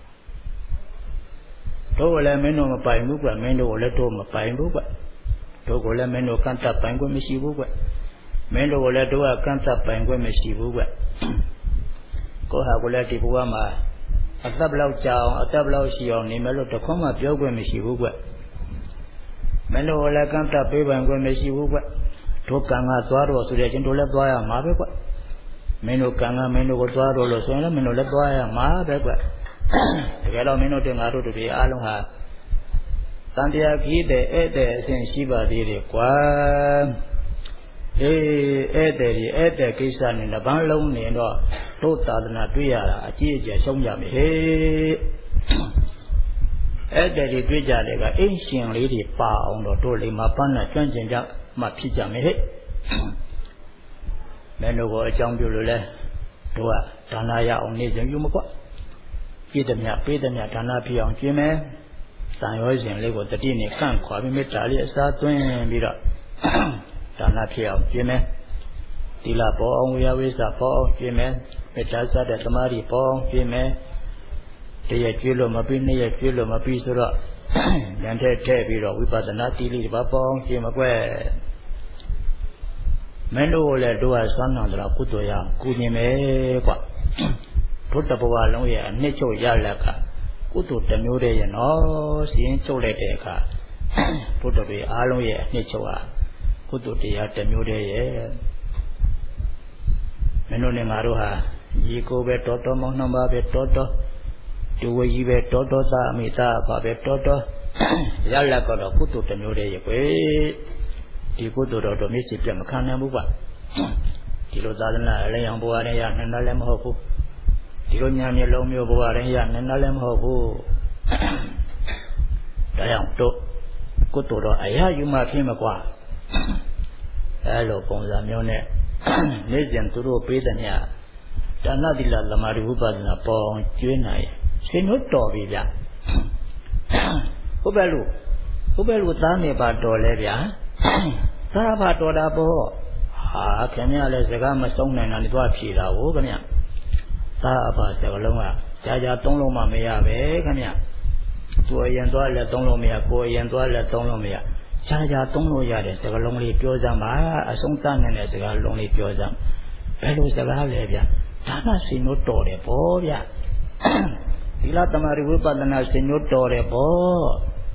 တို့ကလည်းမင်းတို့မပိုင်ဘူးကွမင်းတို့ကလည်းတို့မပိုင်ဘူးကွတို့ကလည်းမင်းတို့ကန့်တတ်ပိုင်ခွင့်မရှိဘူးကွမင်းတို့ကလည်းတို့ကကန့်တတ်ပိုင်ခွင့်မရှိဘူးကွကိုဟာကလည်းဒီဘဝမှာအသက်ဘလောက်ကြာအောင်အသက်ဘလောက်ရှိအောင်နေမယ်လို့တခွန်းမှပြောခွင့်မရှိဘူးကွမင်းတို့ကလည်းကန့်တတ်ပေးပိုင်ခွင့်မရှိဘူးကွတို့ကံကသွားတော့ဆိုတဲ့ချင်းတို့လည်းသွားရမှာပဲကွမင်းတို့ကံကမင်းတို့ကိုသွားတော့လို့ဆိုရင်လည်းမင်းတို့လည်းသွားရမှာပဲကွတကယ်တော့မင်းတို့တင်ငါတို့တို့ဒီအားလုံးဟာတန်တရားကြီးတဲ့ဧည့်သည်အစဉ်ရှိပါသေးတယ်ကွာအေးဧည့်သည်ဒီဧည့်သည်ကိစ္စနဲ့နှပန်းလုံးနေတော့တို့သာသနာတွေ့ရတာအကြီးအကျယ်ရှုံးကြမယ်ဟေးဧည့်သည်တွေတွေ့ကြတယ်ကအိမ်ရှင်လေးတွေပါအောင်တော့တို့လေးမှာပန်းနဲ့ကျွမ်းကျင်ကြမှဖြစ်ကြမယ်ဟဲ့မင်းတို့ကိုအကြောင်းပြုလို့လဲတို့ကဒါနရအောင်နေစဉ်ယူမကွပြည့်သည်မြပေးသည်မြဒါနဖြစ်အောင်ကျင်းမယ်တန်ရောစဉ်လေးကိုတတိနဲ့ကန့်ခွာပြီးမေတ္တာလေးအစားသွင်းပြီးတော့ဒါနဖြစ်အောင်ကျင်းမယ်သီလပေါ်အောင်ဝိယဝိသပေါ်အောင်ကျင်းမယ်မေတ္တာစတဲ့သမာဓိပေါ်အောင်ကျင်းမယ်တရကျွေးလို့မပြီးနှစ်ရကျွေးလို့မပြီးဆိုတော့ဉာဏ်ထဲထည့်ပြီးတော့ဝိပဿနာတိလိပါပေါင်းရှင်မကွက်မင်းတို့လည်းတို့ကစွမ်းနိုင်တော့ကုသိုလ်ရအောင်ကုမြင်မယ်ကွာတို့တဘဝလုံးရဲ့အနှစ်ချုပ်ရလက်ကကုသိုလ်တစ်မျိုးတည်းရဲ့နော်စီရင်ချုပ်လိုက်တဲ့အခါတို့တပေအားလုံးရဲ့အနှစ်ချုပ်ဟာကုသိုလ်တရားတစ်မျိုးတည်းရဲ့မင်းတို့နဲ့ငါတို့ဟာရေကိုပဲတော်တော်မောင်းနှံပါပဲတော်တော်တူဝကြီးပဲတော်တော်သားအမိသားပါပဲတော်တော်ရလက်ကတော့ကုသိုလ်တစ်မျိုးတည်းရဲ့ကွယ်ဒီကုသိုလ်တော်တို့မျက်စိပြတ်မခံနိုင်ဘူးကွာဒီလိုသာသနာအလျံဘဝတည်းရနိုင်တယ်လည်းမဟုတ်ဘူးဒီလိုညာမျိုးလုံးမျိုးဘဝတည်းရနိုင်တယ်လည်းမဟုတ်ဘူးဒါကြောင့်တို့ကုသိုလ်တော်အရာယူမှဖြစ်မှာကွာအဲလိုပုံစံမျိုးနဲ့နေ့စဉ်သူတို့ပေးတဲ့ညဒါနတိလသမာဓိဥပဒနာပေါင်းကျွေးနိုင်ရှင်တို့တော်ပြီဗျဟုတ်ပဲလို့ဟုတ်ပဲလို့သားနေပါတော်လဲဗျာသားပါတော်တာပေါ့ဟာခင်ဗျားလည်းစကားမဆုံးနိုင်တာလည်းသွားဖြေတာဟုတ်ခင်ဗျာသားအဖစကလုံးကကြာကြာသုံးလုံးမှမရပဲခင်ဗျာသူအရင်သွားလည်းသုံးလို့မရကိုအရင်သွားလည်းသုံးလို့မရကြာကြာသုံးလို့ရတဲ့စကားလုံးလေးပြောစမ်းပါအဆုံးသတ်နိုင်တဲ့စကားလုံးလေးပြောစမ်းဘယ်လိုစကားလဲဗျဒါနရှင်တို့တော်တယ်ပေါ့ဗျသီလသမာဓိဝိပဿနာရှင်တို့တော်တယ်ပေါ့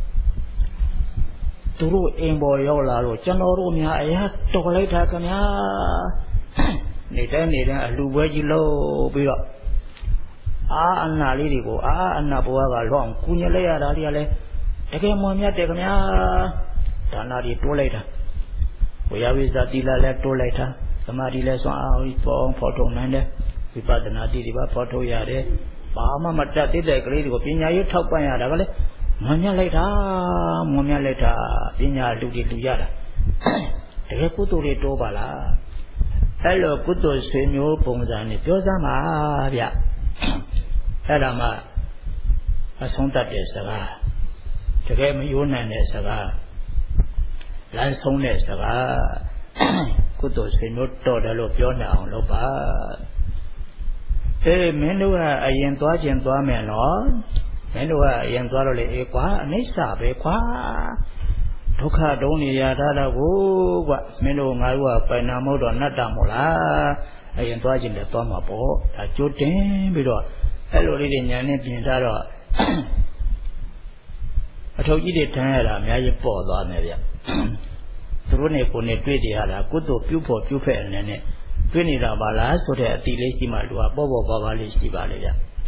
သူတို့အိမ်ပေါ်ရောက်လာတော့ကျွန်တော်တို့များအရာတော်လိုက်တာခင်ဗျာနေတဲ့နေတဲ့အလှပွဲကြီးလို့ပြီးတော့အာအနာလေးတွေကိုအာအနာဘွားကလောအောင်ကုညလိုက်ရတာတွေကလည်းတကယ်မွန်မြတ်တယ်ခင်ဗျာဒါနာတွေတိုးလိုက်တာဝေယဝိဇ္ဇာတိလလည်းတိုးလိုက်တာသမာဓိလည်းစွမ်းအားကြီးပေါင်းဖော်ထုတ်နိုင်တယ်ဝိပဿနာတိတွေပါဖော်ထုတ်ရတယ်ဘာမှမတတ်သေးတဲ့ကလေးတွေကိုပညာရေးထောက်ပံ့ရတာကလည်းမွန်မြတ်လိုက်တာမွန်မြတ်လိုက်တာပညာလူတွေလူရတာတကယ်ကုသိုလ်တွေတိုးပါလားအဲ့လိုကုသိုလ်ဆွေမျိုးပုံစံနဲ့ပြောစမ်းပါဗျအဲ့ဒါမှအဆုံးတတ်တဲ့စကားတကယ်မယိုးနိုင်တဲ့စကားလမ်းဆုံးတဲ့စကားကုသိုလ်ဆွေမျိုးတော်တယ်လို့ပြောနိုင်အောင်လုပ်ပါအေးမင်းတို့ကအရင်သွားခြင်းသွားမယ်နော်မင်းတို့ကအရင်သွားတော့လေအေးကွာအနိစ္စပဲကွာဒုက္ခတုံးနေရတာတော့ကိုကွမင်းတို့ငါတို့ကပိုင်နာမဟုတ်တော့နတ္တမို့လားအရင်သွားခြင်းလည်းသွားမှာပေါ့ဒါကြိုးတင်ပြီးတော့အဲ့လိုလေးတွေညာနဲ့ပြင်ထားတော့အထုပ်ကြီးတွေထမ်းရတာအများကြီးပေါ်သွားမယ်ဗျသူတို့နဲ့ကိုယ်နဲ့တွေ့ကြရတာကုသိုလ်ပြုဖို့ပြုဖက်အနေနဲ့တွေ့နေတာပါလားဆိုတဲ့အတိလေးရှိမှလူကပေါ့ပေါ့ပါပါလေးရှိပါလေဗျ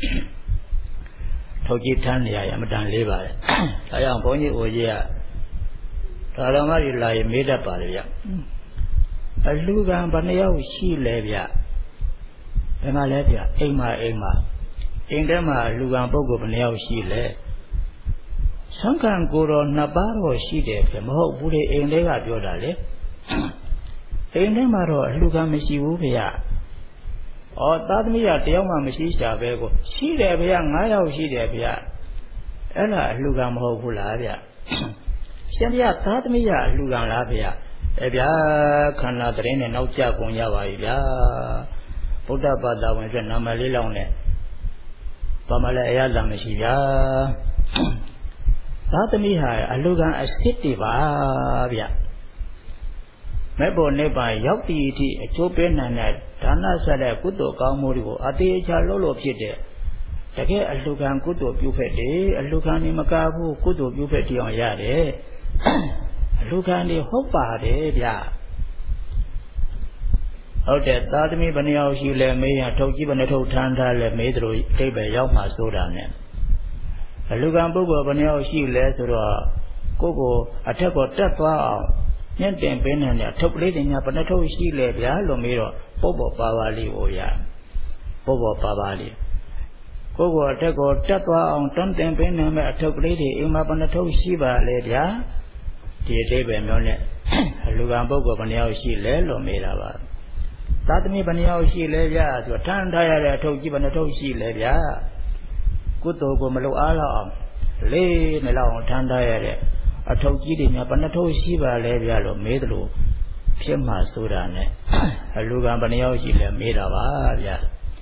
ထုပ်ကြီးထမ်းနေရရမတန်လေးပါလေဒါကြောင့်ဘုန်းကြီးအိုကြီးကဒါတော်မကြီးလာရင်မေးတတ်ပါလေဗျအလူကံဘယ်နှယောက်ရှိလဲဗျဘယ်မှာလဲဗျအိမ်မှာအိမ်မှာအိမ်ထဲမှာလူကံပုဂ္ဂိုလ်ဘယ်နှယောက်ရှိလဲသံဃာကိုယ်တော်နှစ်ပါးတော့ရှိတယ်ဗျမဟုတ်ဘူးလေအိမ်လေးကပြောတာလေအိမ်ထဲမှာတော့အလူကံမရှိဘူးဗျဩသာသမီးကတယောက်မှမရှိရှာပဲကိုရှိတယ်ဗျငါးယောက်ရှိတယ်ဗျအဲ့ဒါအလူကံမဟုတ်ဘူးလားဗျရှင်ဗျသာသမီးကအလူကံလားဗျအဲဗျာခန္ဓာတရင်နဲ့နောက်ကျကုန်ရပါပြီဗျာဗုဒ္ဓဘာသာဝင်ဆိုနာမလေးလောင်းနဲ့ဘာမှလည်းအရသာမရှိဗျာသာသမီးဟာအလူကံအစစ်တွေပါဗျမဲ့ဖို့နိဗ္ဗာန်ရောက်တည်အထိအကျိုးပေးနိုင်တဲ့ဒါနဆက်တဲ့ကုသိုလ်ကောင်းမှုတွေကိုအသေးချာလုပ်လို့ဖြစ်တဲ့တကယ်အလူကံကုသိုလ်ပြုဖက်တယ်အလူကံနေမကဘူးကုသိုလ်ပြုဖက်တရားရတယ်အလူကံနေဟုတ်ပါတယ်ဗျဟုတ်တယ်သာသမီဘယ်နှယောက်ရှိလဲမေးရထုတ်ကြည့်ဘယ်နှထုတ်ထမ်းထားလဲမေးသလိုအိပ်ပဲရောက်မှဆိုတာနဲ့အလူကံပုဂ္ဂိုလ်ဘယ်နှယောက်ရှိလဲဆိုတော့ကိုယ့်ကိုအထက်ကိုတက်သွားအောင်ညင့်တင်ပေးနေတဲ့ထုတ်လေးတွေညာဘယ်နှထုတ်ရှိလဲဗျာလို့မေးတော့ပုပ္ပပါပါလေးဟိုရပုပ္ပပါပါလေးကိုယ့်ကိုအထက်ကိုတက်သွားအောင်တွန်းတင်ပေးနေမဲ့အထုတ်လေးတွေအိမ်မှာဘယ်နှထုတ်ရှိပါလဲဗျာဒီအသေးပဲမျိုးနဲ့အလူကံပုဂ္ဂိုလ်ဘယ်နှယောက်ရှိလဲလို့မေးတာပါသာသမီဘယ်နှယောက်ရှိလဲဗျာဆိုတော့ထမ်းထားရတဲ့အထုတ်ကြီးဘယ်နှထုတ်ရှိလဲဗျာကုသိုလ်ကိုမလုပ်အားလောက်အောင်လေးမလောက်အောင်ထမ်းထားရတဲ့အထုတ်ကြီးတွေများဘယ်နှထုတ်ရှိပါလဲဗျာလို့မေးသလိုဖြစ်မှဆိုတာနဲ့အလူကံဘယ်နှယောက်ရှိလဲမေးတာပါဗျာ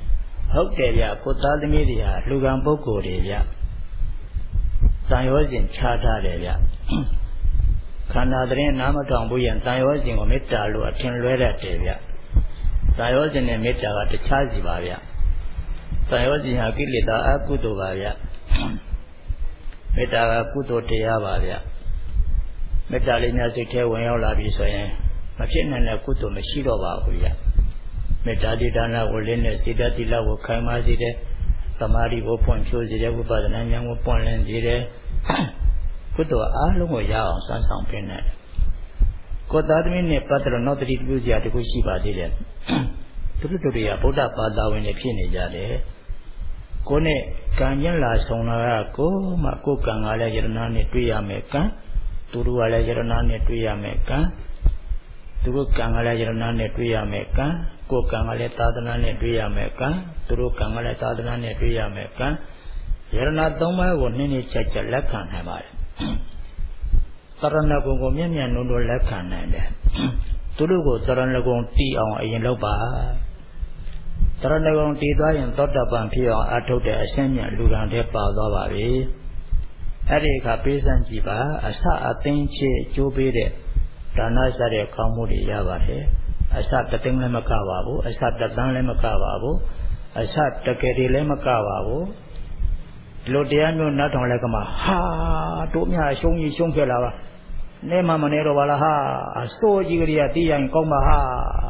ဟုတ်တယ်ဗျကိုသားသမီးတွေဟာလူကံပုဂ္ဂိုလ်တွေဗျတန်ရောစဉ်ခြားထားတယ်ဗျခန္ဓာသတင်းနားမထောင်ဘူးရင်တန်ရောစဉ်ကိုမေတ္တာလို့အထင်လွဲတတ်တယ်ဗျတန်ရောစဉ်နဲ့မေတ္တာကတခြားစီပါဗျတန်ရောစဉ်ဟာကိလေသာအကုသိုလ်ပါဗျမေတ္တာကကုသိုလ်တရားပါဗျမေတ္တာလေးများစိတ်ထဲဝင်ရောက်လာပြီဆိုရင်မဖြစ်နိုင်တဲ့ကုသိုလ်မရှိတော့ပါဘူးဗျမေတ္တာတိဒါနဝလင်းနဲ့စေတသိလကိုခိုင်မာစေတယ်သမာဓိကိုဖွင့်ဖြိုးစေတယ်ဝိပဿနာဉာဏ်ကိုပွင့်လင်းစေတယ်ကုသိုလ်အားလုံးကိုရအောင်စွမ်းဆောင်ပေးနေတယ်ကိုယ်သားသမီးနဲ့ပတ်သက်လို့နောက်တတိပြုစရာတခုရှိပါသေးတယ်သူတို့တို့တွေကဗုဒ္ဓဘာသာဝင်တွေဖြစ်နေကြတယ်ကိုယ်နဲ့ကံကျင်လာဆောင်လာကကိုမှကိုယ်ကံကလည်းယရနာနဲ့တွေ့ရမယ်ကံသူတို့ကလည်းယရနာနဲ့တွေ့ရမယ်ကံသူတို့ကံကလည်းယရနာနဲ့တွေ့ရမယ်ကံကိုယ်ကံကလည်းသာသနာနဲ့တွေ့ရမယ်ကံသူတို့ကံကလည်းသာသနာနဲ့တွေ့ရမယ်ကံယရနာသုံးပါးကိုနှင်းနှင်းချက်ချက်လက်ခံနိုင်ပါတယ်တရဏဂုံကိုမြင့်မြတ်နုံတို့လက်ခံနိုင်တယ်သူတို့ကိုတရဏဂုံတည်အောင်အရင်လုပ်ပါတရဏဂုံတည်သွားရင်သောတပန်ဖြစ်အောင်အထုတ်တဲ့အရှင်းမြတ်လူကံတွေပါသွားပါပြီအဲ့ဒီအခါပေးစမ်းကြည့်ပါအစအသိင်းချေအကျိုးပေးတဲ့ဒါနစတဲ့ကောင်းမှုတွေရပါတယ်အစတသိန်းလည်းမကပါဘူးအစတသန်းလည်းမကပါဘူးအစတကယ်တွေလည်းမကပါဘူးဒီလိုတရားမျိုးနတ်တော်လည်းကမှဟာတို့မြရှုံးကြီးရှုံးခဲ့လာပါနေမှမနေတော့ပါလားဟာအစိုးကြီးကလေးကတီးရင်ကောင်းပါဟာ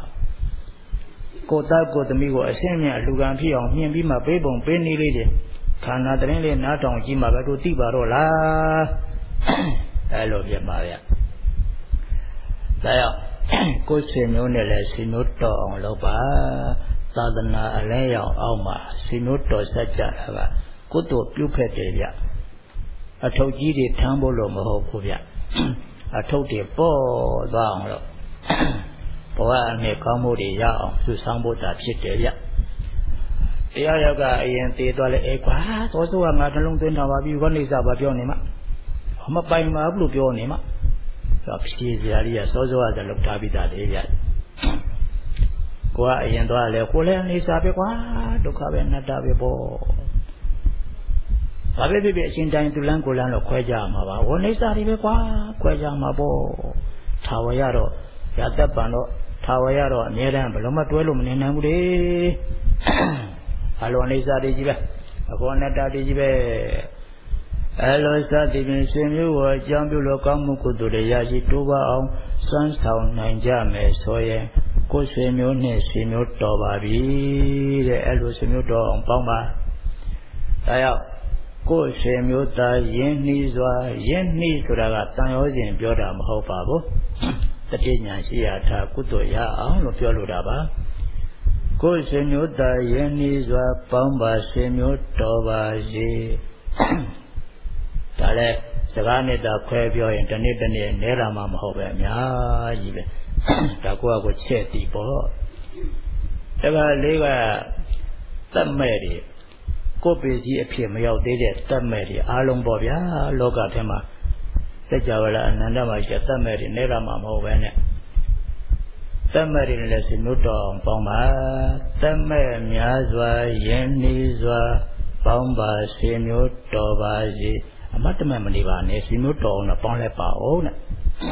ကိုသားကိုသမီးကိုအရှင်းမြတ်လူကံဖြစ်အောင်မြင်ပြီးမှပေးပုံပေးနည်းလေးတွေခန္ဓာသတင်းလေးနားထောင်ကြည့်မှပဲတို့သိပါတော့လားအဲ့လိုပြပါဗျဒါကြောင့်ကိုယ်ဆွေမျိုးနဲ့လည်းဆွေမျိုးတော်အောင်လုပ်ပါသာသနာအလဲရောက်အောင်မှာဆွေမျိုးတော်ဆက်ကြတာကကုသိုလ်ပြုဖက်တယ်ဗျအထုပ်ကြီးတွေထမ်းဖို့လို့မဟုတ်ဘူးဗျအထုပ်တွေပေါ်သွားအောင်လို့ဘဝအနှစ်ကောင်းမှုတွေရအောင်စုဆောင်းဖို့တာဖြစ်တယ်ဗျတရားရောက်ကအရင်သေးသွားလဲအေးကွာသောစိုးကငါနှလုံးသွင်းထားပါပြီဘောနေစားပါပြောနေမှာမပိုင်ပါဘူးလို့ပြောနေမှာတော့ဖြေစရာကြီးကစောစောကလောက်ထားပြီးသားလေဗျကိုကအရင်သွားလဲကိုလည်းအနေစားပဲကွာဒုက္ခပဲအနတ္တပဲပေါ့ဘာပဲဖြစ်ဖြစ်အရှင်တိုင်းသူလန်းကိုလန်းတော့ခွဲကြမှာပါဝိနိစ္စတွေပဲကွာခွဲကြမှာပေါ့ထာဝရတော့ရတ္တပံတော့ထာဝရတော့အမြဲတမ်းဘယ်လိုမှတွဲလို့မနေနိုင်ဘူးလေအလိုအိဋ္ဌာတွေကြီးပဲအဘောနတ္တတွေကြီးပဲအလိုစသည်ဖြင့်ဆွေမျိုးကိုအကြောင်းပြုလို့ကောင်းမှုကုသိုလ်တွေရရှိတိုးပါအောင်စွမ်းဆောင်နိုင်ကြမယ်ဆိုရင်ကိုယ်ဆွေမျိုးနဲ့ဆွေမျိုးတော်ပါပြီတဲ့အဲ့လိုဆွေမျိုးတော်အောင်ပေါင်းပါဒါကြောင့်ကိုယ်ဆွေမျိုးသားယဉ်နှီးစွာယဉ်နှီးဆိုတာကတန်ရောစဉ်ပြောတာမဟုတ်ပါဘူးတတိညာရှိရထားကုသိုလ်ရအောင်လို့ပြောလိုတာပါကိုယ်ဆွေမျိုးသားယဉ်နှီးစွာပေါင်းပါဆွေမျိုးတော်ပါစေဒါလည်းစကားနဲ့တာခွဲပြောရင်တနေ့တနေ့နဲတာမှမဟုတ်ပဲအများကြီးပဲဒါကိုကကိုချက်တီပေါ့ဒါကလေးကတတ်မဲ့တွေကိုယ်ပေကြီးအဖြစ်မရောက်သေးတဲ့တတ်မဲ့တွေအားလုံးပေါ့ဗျာလောကထဲမှာစัจ java လာအနန္တမှာရှိတဲ့တတ်မဲ့တွေနဲတာမှမဟုတ်ပဲနဲ့တတ်မဲ့တွေလည်းစနုတော်အောင်ပေါင်းပါတတ်မဲ့များစွာယဉ်နှီးစွာပေါင်းပါဆွေမျိုးတော်ပါစေအမတ်တမဲ့မနေပါနဲ့ဆွေမျိုးတော်အောင်တော့ပေါင်းလဲပါအောင်နဲ့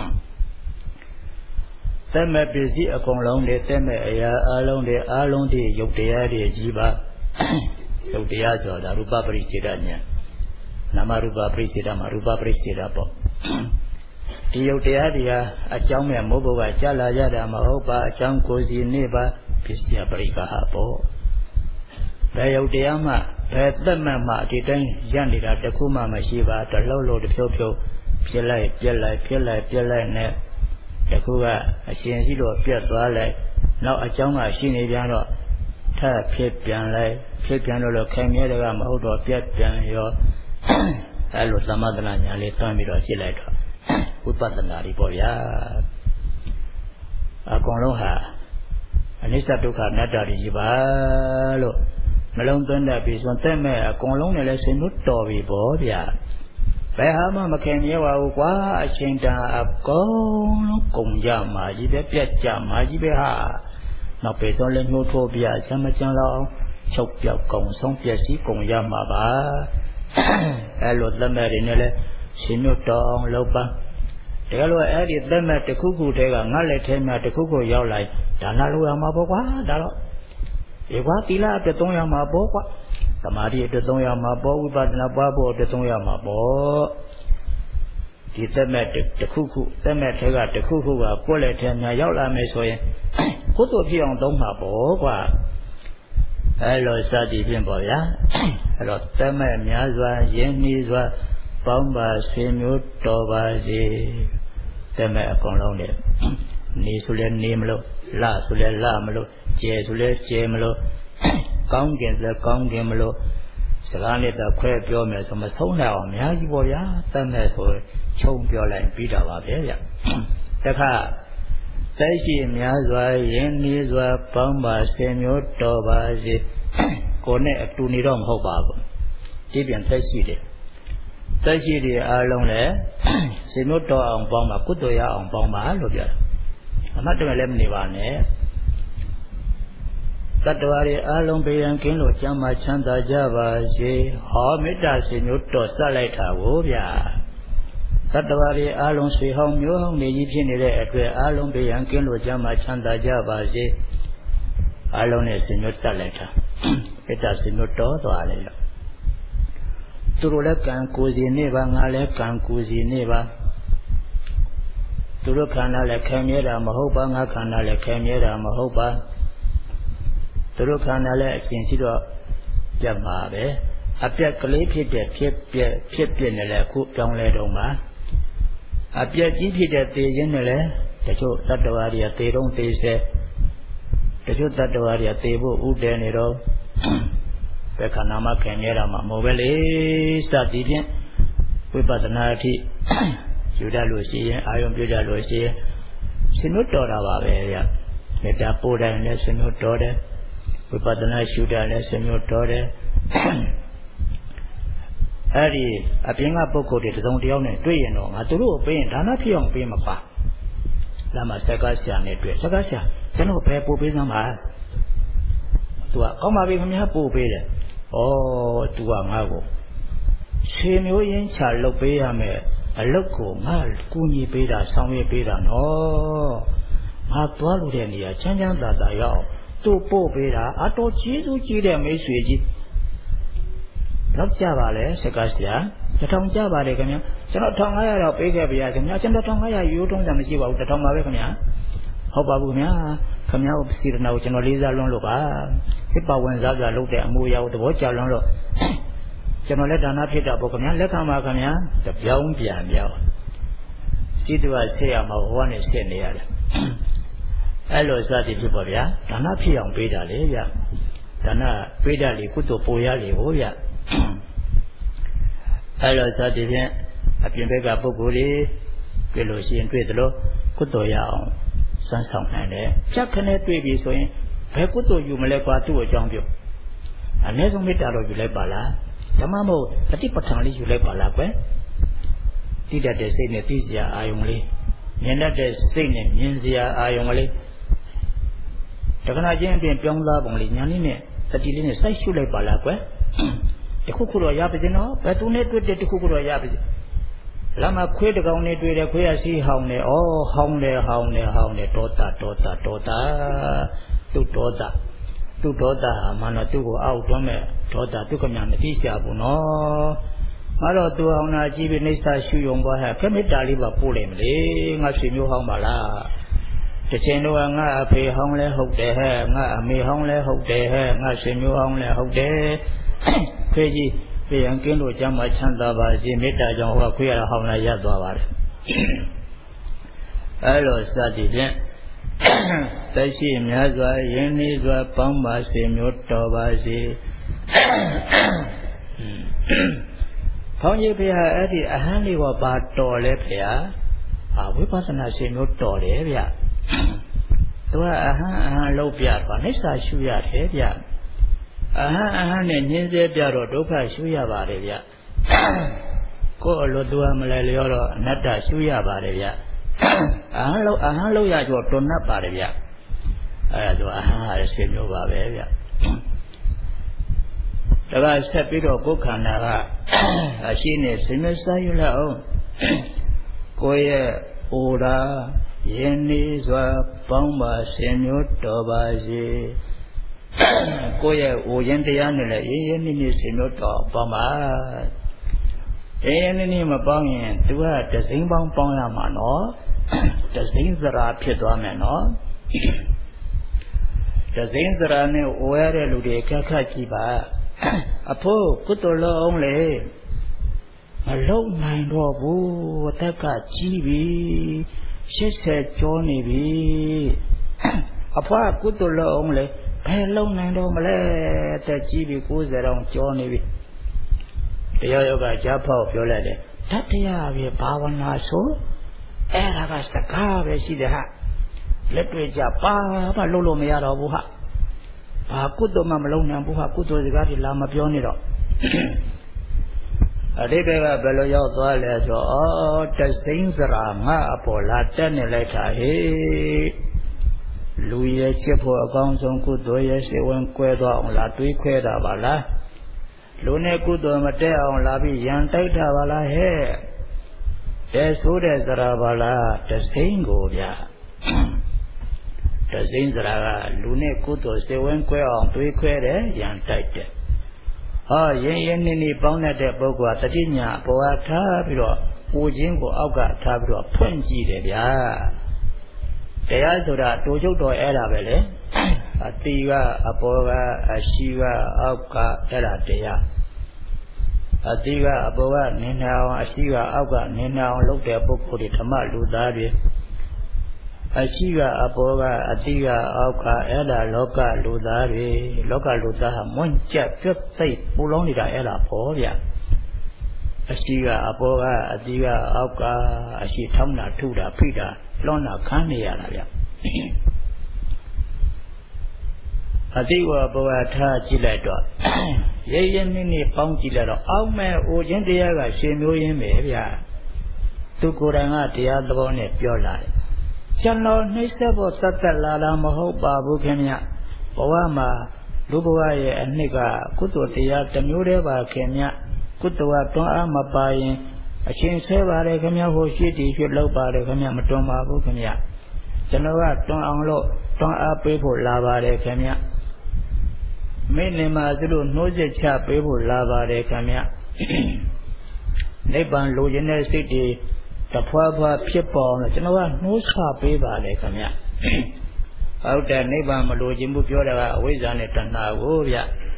တတ်မဲ့ပစ္စည်းအကုန်လုံးတွေတတ်မဲ့အရာအလုံးတွေအလုံးတွေရုပ်တရားတွေကြီးပါရုပ်တရားဆိုတာရူပပရိစ္ဆေဒဉာဏ်နာမရူပပရိစ္ဆေဒမှာရူပပရိစ္ဆေဒပေါ့ဒီရုပ်တရားတွေဟာအကြောင်းမဲ့မိုးဘုကကြာလာကြတာမဟုတ်ပါအကြောင်းကိုစီနေပါပစ္စယပရိက္ခဟပေါ့ဘယ်ရုပ်တရားမှဘယ်သက်မှမှဒီတိုင်းရပ်နေတာတခုမှမရှိပါတလှုပ်လို့တဖြုတ်ဖြုတ်ဖြစ်လိုက်ပြက်လိုက်ဖြစ်လိုက်ပြက်လိုက်နဲ့တခုကအရှင်ရှိလို့ပြက်သွားလိုက်နောက်အကြောင်းကရှိနေပြန်တော့ထပ်ဖြစ်ပြန်လိုက်ဖြစ်ပြန်လို့လို့ခိုင်မြဲတယ်ကမဟုတ်တော့ပြက်ပြန်ရောအဲလိုသမထနာညာလေးသွမ်းပြီးတော့ကြည့်လိုက်တော့ဝိပဿနာတွေပေါ့ဗျာအကုန်လုံးဟာအနိစ္စဒုက္ခအနတ္တတွေကြီးပါလို့မလုံးသွင်းတတ်ပြီဆိုတဲ့မဲ့အကုန်လုံးနဲ့လည်းဆွေးနွေးတော်ပြီပေါ့ဗျာဘယ်ဟာမှမခင်မြဲပါဘူးကွာအချိန်တန်အကုန်လုံးကုန်ကြမှာကြီးပဲပြတ်ကြမှာကြီးပဲဟာနောက်ပေဆုံးလည်းနှိုးထိုးပြဆမ်းမကြံလောက်ချုပ်ပြောက်ကုံဆုံးပျက်စီးကုန်ရမှာပါအဲလိုသက်မဲ့တွေနဲ့လဲရှင်မြို့တော်အောင်လုပ်ပါတကယ်လို့အဲ့ဒီသက်မဲ့တစ်ခုခုတည်းကငါလက်ထဲမှာတစ်ခုခုရောက်လိုက်ဒါနလုပ်ရမှာပေါ့ကွာဒါတော့ဒီကွာသီလအတွက်သုံးရမှာပေါ့ကွာသမာဓိအတွက်သုံးရမှာပေါ့ဝိပဿနာပွားဖို့အတွက်သုံးရမှာပေါ့ဒီသက်မဲ့တစ်ခုခုသက်မဲ့ထဲကတစ်ခုခုကကိုယ့်လက်ထဲမှာရောက်လာမယ်ဆိုရင်ကိုယ်တို့ဖြစ်အောင်သုံးမှာပေါ့ကွာအဲလိုစသည်ဖြင့်ပေါ့ဗျာအဲတော့သက်မဲ့များစွာယဉ်နှီးစွာပေါင်းပါဆွေမျိုးတော်ပါစေသက်မဲ့အကုန်လုံးနဲ့နေဆိုလဲနေမလို့လဆိုလဲလမလို့ကျဲဆိုလဲကျဲမလို့ကောင်းကျင်ဆိုလဲကောင်းကျင်မလို့စကားနဲ့တော့ခွဲပြောမယ်ဆိုမဆုံးနိုင်အောင်အများကြီးပေါ့ဗျာသက်မဲ့ဆိုခြုံပြောလိုက်ပြီးတာပါပဲဗျတခါသက်ရှိများစွာယဉ်နှီးစွာပေါင်းပါဆွေမျိုးတော်ပါစေကိုယ်နဲ့အတူနေတော့မဟုတ်ပါဘူးဒီပြန်သက်ရှိတယ်သက်ရှိတွေအားလုံးလည်းဆွေမျိုးတော်အောင်ပေါင်းပါကုသိုလ်ရအောင်ပေါင်းပါလို့ပြောတယ်အမှတ်တမဲ့လည်းမနေပါနဲ့တတ္တဝါတွေအားလုံးဘေးရန်ကင်းလို့ကျမ်းမာချမ်းသာကြပါစေဟောမေတ္တာဆွေမျိုးတော်ဆက်လိုက်တာကိုဗျာတတ္တဝါတွေအားလုံးဆွေဟောင်းမျိုးဟောင်းနေကြီးဖြစ်နေတဲ့အတွက်အားလုံးဘေးရန်ကင်းလို့ကျမ်းမာချမ်းသာကြပါစေအားလုံးနဲ့ဆွေမျိုးတက်လိုက်တာမေတ္တာဆွေမျိုးတော်သွားလိုက်လို့သူတို့လည်းကံကိုယ်စီနေပါငါလည်းကံကိုယ်စီနေပါသူတို့ခန္ဓာလည်းခံမြဲတာမဟုတ်ပါငါခန္ဓာလည်းခံမြဲတာမဟုတ်ပါသူတို့ခန္ဓာလည်းအရှင်ရှိတော့ပြတ်မှာပဲအပြက်ကလေးဖြစ်တဲ့ဖြစ်ပြက်ဖြစ်ပြက်နဲ့လည်းအခုပြောင်းလဲတော့မှာအပြက်ကြီးဖြစ်တဲ့သေခြင်းနဲ့လည်းတချို့တတ္တဝါတွေကသေတော့သေဆဲတချို့တတ္တဝါတွေကသေဖို့ဥတည်နေတော့ဘယ်ခန္ဓာမှခံမြဲတာမှမဟုတ်ပဲလေစသည်ဖြင့်ဝိပဿနာအထိယူတတ်လို့ရှိရင်အာယုံပြုတတ်လို့ရှိရင်ရှင်တို့တော်တာပါပဲဗျမေတ္တာပို့တိုင်းလည်းရှင်တို့တော်တယ်ဝိပဿနာရှုတာလည်းရှင်တို့တော်တယ်အဲ့ဒီအပြင်ကပုဂ္ဂိုလ်တွေတစ်စုံတစ်ယောက်နဲ့တွေ့ရင်တော့ငါတို့ကိုပေးရင်ဒါနဖြစ်အောင်ပေးမှာပါလာမစကားဆရာနဲ့တွေ့စကားဆရာကျွန်တော်ဘယ်ပို့ပေးစမ်းပါသူကကောင်းပါပြီခင်ဗျာပို့ပေးတယ်ဩသူကငါ့ကိုခြေမျိုးရင်းချလုတ်ပေးရမယ်အလုတ်ကိုငါကူညီပေးတာဆောင်ရွက်ပေးတာနော်ငါသွားလို့တဲ့နေရာချမ်းချမ်းသာသာရအောင်သူ့ပို့ပေးတာအတော်ကျေးဇူးကြီးတဲ့မိတ်ဆွေကြီးလောက်ကြပါလေစကားဆရာတစ်ထောင်ကြပါလေခင်ဗျာကျွန်တော်တစ်ထောင်ငါးရာတော့ပေးခဲ့ပါရခင်ဗျာကျွန်တော်တစ်ထောင်ငါးရာရိုးတုံးတာမရှိပါဘူးတစ်ထောင်ပါပဲခင်ဗျာဟုတ်ပါဘူးခင်ဗျာခင်ဗျားကိုစီရနာကိုကျွန်တော်လေးစားလွန်းလို့ပါစစ်ပါဝင်စားကြလုပ်တဲ့အမှုရာကိုသဘောကျလွန်းလို့ကျွန်တော်လက်ဒါနဖြစ်တာပေါ့ခင်ဗျာလက်ခံပါခင်ဗျာတပြောင်းပြန်ပြောင်းစိတ္တဝဆက်ရမှာဘဝနဲ့ဆက်နေရတယ်အဲ့လိုစသည်ဖြစ်ပါဗျာဒါနဖြစ်အောင်ပေးတာလေဗျဒါနပေးတာလေကုသိုလ်ပိုရလေဟိုဗျအဲ့လိုစသည်ဖြင့်အပြင်ဘက်ကပုဂ္ဂိုလ်တွေတွေ့လို့ရှိရင်တွေ့သလိုကုသိုလ်ရအောင်စွမ်းဆောင်နိုင်တယ်ချက်ခနဲ့တွေ့ပြီဆိုရင်ဘယ်ကုသိုလ်ယူမလဲကွာသူ့အကြောင်းပြောအနည်းဆုံးမေတ္တာတော့ယူလိုက်ပါလားဓမ္မမို့တတိပဋ္ဌာန်လေးယူလိုက်ပါလားကွယ်တိတတ်တဲ့စိတ်နဲ့သိစရာအာယုံလေးမြင်တတ်တဲ့စိတ်နဲ့မြင်စရာအာယုံလေးတခဏချင်းအပြင်ပြောင်းသားပုံလေးညာလေးနဲ့တတိလေးနဲ့စိုက်ရှုလိုက်ပါလားကွယ်တခုခုတော့ရပါစေနော်ဘယ်သူနဲ့တွေ့တဲ့တခုခုတော့ရပါစေလာမခွေးတကောင်နဲ့တွေ့တယ်ခွေးရစီဟောင်းတယ်ဩဟောင်းတယ်ဟောင်းတယ်ဟောင်းတယ်ဒေါသဒေါသဒေါသသူ့ဒေါသသူ့ဒေါသဟာမှတော့သူ့ကိုအောက်တွန်းမဲ့ဒေါသသူကမှမသိရှာဘူးနော်ငါတော့သူအောင်နာကြည့်ပြီးနှိစ္စရှုယုံသွားဟဲ့ခမေတ္တာလေးပါပို့လိုက်မလေငါဆွေမျိုးဟောင်းပါလားတစ်ချိန်တော့ငါအဖေဟောင်းလဲဟုတ်တယ်ဟဲ့ငါအမေဟောင်းလဲဟုတ်တယ်ဟဲ့ငါဆွေမျိုးဟောင်းလဲဟုတ်တယ်ခွေးကြီးပြေရင်ကင်းလို့ကျမ်းမှာချမ်းသာပါစေမေတ္တာကြောင့်ဟောခွေးရဟောင်းလာရသွားပါတယ်အဲလိုစသည်ဖြင့်သက်ရှိများစွာယဉ်နေစွာပေါင်းပါစေမျိုးတော်ပါစေဘုန်းကြီးဖေဟာအဲ့ဒီအဟံလေးကပါတော်လဲဖေဟာအာဝိပဿနာရှင်မျိုးတော်တယ်ဗျသူကအဟံအဟံလောက်ပြပါနှိစ္စရှုရတယ်ဗျအဟံအဟံနဲ့ညင်းစေပြတော့ဒုက္ခရှုရပါတယ်ဗျကိုယ်အလိုသူကမလဲလျောတော့အနတ္တရှုရပါတယ်ဗျအဟံလောက်အဟံလောက်ရကြောတော်납ပါတယ်ဗျအဲ့ဒါဆိုအဟံဟာရှင်မျိုးပါပဲဗျဒါကဆက်ပြီးတော့ကိုယ်ခန္ဓာကအရှိနဲ့ဆင်းရဲစားယူလိုက်အောင်ကိုယ့်ရဲ့အိုရာယင်းနေစွာပေါင်းပါရှင်မျိုးတော်ပါစေကိုယ့်ရဲ့အိုရင်တရားနဲ့လည်းရင်းရင်းနှီးနှီးရှင်မျိုးတော်ပေါင်းပါရင်းရင်းနှီးနှီးမပေါင်းရင်သူကတစိမ့်ပေါင်းပေါင်းရမှာနော်တစိမ့်စရာဖြစ်သွားမယ်နော်တစိမ့်စရာနဲ့အိုရတဲ့လူတွေခက်ခက်ကြည့်ပါအဖို့ကုသိုလ်လုံးလေမလုံနိုင်တော့ဘူးအသက်ကကြီးပြီရှစ်ဆယ်ကျော်နေပြီအဖွားကုသိုလ်လုံးလေဘယ်လုံနိုင်တော့မလဲအသက်ကြီးပြီကိုးဆယ်တောင်ကျော်နေပြီတရားယောဂကြားဖောက်ပြောလိုက်တယ်တတရားပဲဘာဝနာဆိုအဲ့ဒါကစကားပဲရှိတယ်ဟာလက်တွေ့ကြပါဘာလို့လို့မရတော့ဘူးဟာဘာကုသိုလ်မှမလုံနိုင်ဘူးဟာကုသိုလ်စကားတွေလာမပြောနေတော့အတိတ်ကဘယ်လိုရောက်သွားလဲဆိုတော့တစိမ့်စရာငါအပေါ်လာတက်နေလိုက်တာဟေးလူရဲ့ချစ်ဖို့အကောင်းဆုံးကုသိုလ်ရဲ့စေဝင်ကွဲသွားအောင်လာတွေးခွဲတာပါလားလူနဲ့ကုသိုလ်မတက်အောင်လာပြီးရန်တိုက်တာပါလားဟဲ့တဲဆိုးတဲ့စရာပါလားတစိမ့်ကိုဗျာတစိမ့်စရာကလူနဲ့ကုသိုလ်စေဝင်ကွဲအောင်တွေးခွဲတယ်ရန်တိုက်တယ်ဟောရင်းရင်းနှီးနှီးပေါင်းတဲ့ပုဂ္ဂိုလ်ကတတိညာအပေါ်ကထားပြီးတော့ပူခြင်းကိုအောက်ကထားပြီးတော့ဖွင့်ကြည့်တယ်ဗျာတရားဆိုတာတူချုပ်တော်အဲ့ဒါပဲလေအတိကအပေါ်ကအရှိကအောက်ကအဲ့ဒါတရားအတိကအပေါ်ကနေနေအောင်အရှိကအောက်ကနေနေအောင်လုပ်တဲ့ပုဂ္ဂိုလ်တွေဓမ္မလူသားတွေအရှိကအပေါ်ကအတိကအောက်ကအဲ့ဒါလောကလူသားတွေလောကလူသားဟာမွန့်ကျက်ပြတ်သိပ်ပူလောင်နေတာအဲ့ဒါပေါ်ဗျအရှိကအပေါ်ကအတိကအောက်ကအရှိထောင်းတာထုတာဖိတာလွန်တာခန်းနေရတာဗျအတိကဘောကထားကြည့်လိုက်တော့ရဲရဲနည်းနည်းပေါင်းကြည့်လိုက်တော့အောက်မဲ့အိုခြင်းတရားကရှင်မျိုးရင်းပဲဗျသူကိုယ်တိုင်ကတရားသဘောနဲ့ပြောလာတယ်ကျွန်တော်နှိမ့်ဆက်ဖို့သတ်သက်လာတာမဟုတ်ပါဘူးခင်ဗျဘဝမှာလူဘဝရဲ့အနှစ်ကကုသိုလ်တရားတစ်မျိုးတည်းပါခင်ဗျကုသိုလ်ကတွန်းအားမပါရင်အချင်းဆဲပါတယ်ခင်ဗျဟိုရှိတီရှိလောက်ပါတယ်ခင်ဗျမတွန်းပါဘူးခင်ဗျကျွန်တော်ကတွန်းအောင်လို့တွန်းအားပေးဖို့လာပါတယ်ခင်ဗျမင်းနေမှာသူတို့နှိုးဆက်ချပေးဖို့လာပါတယ်ခင်ဗျနိဗ္ဗာန်လိုချင်တဲ့စိတ်တွေတဖွာဖွာဖြစ်ပေါ်လို့ကျွန်တော်ကနှိုးဆွပေးပါလေခင်ဗျဟုတ်တယ်နိဗ္ဗာန်မလိုချင်ဘူးပြောတာကအဝိဇ္ဇာနဲ့တဏှာကိုဗျ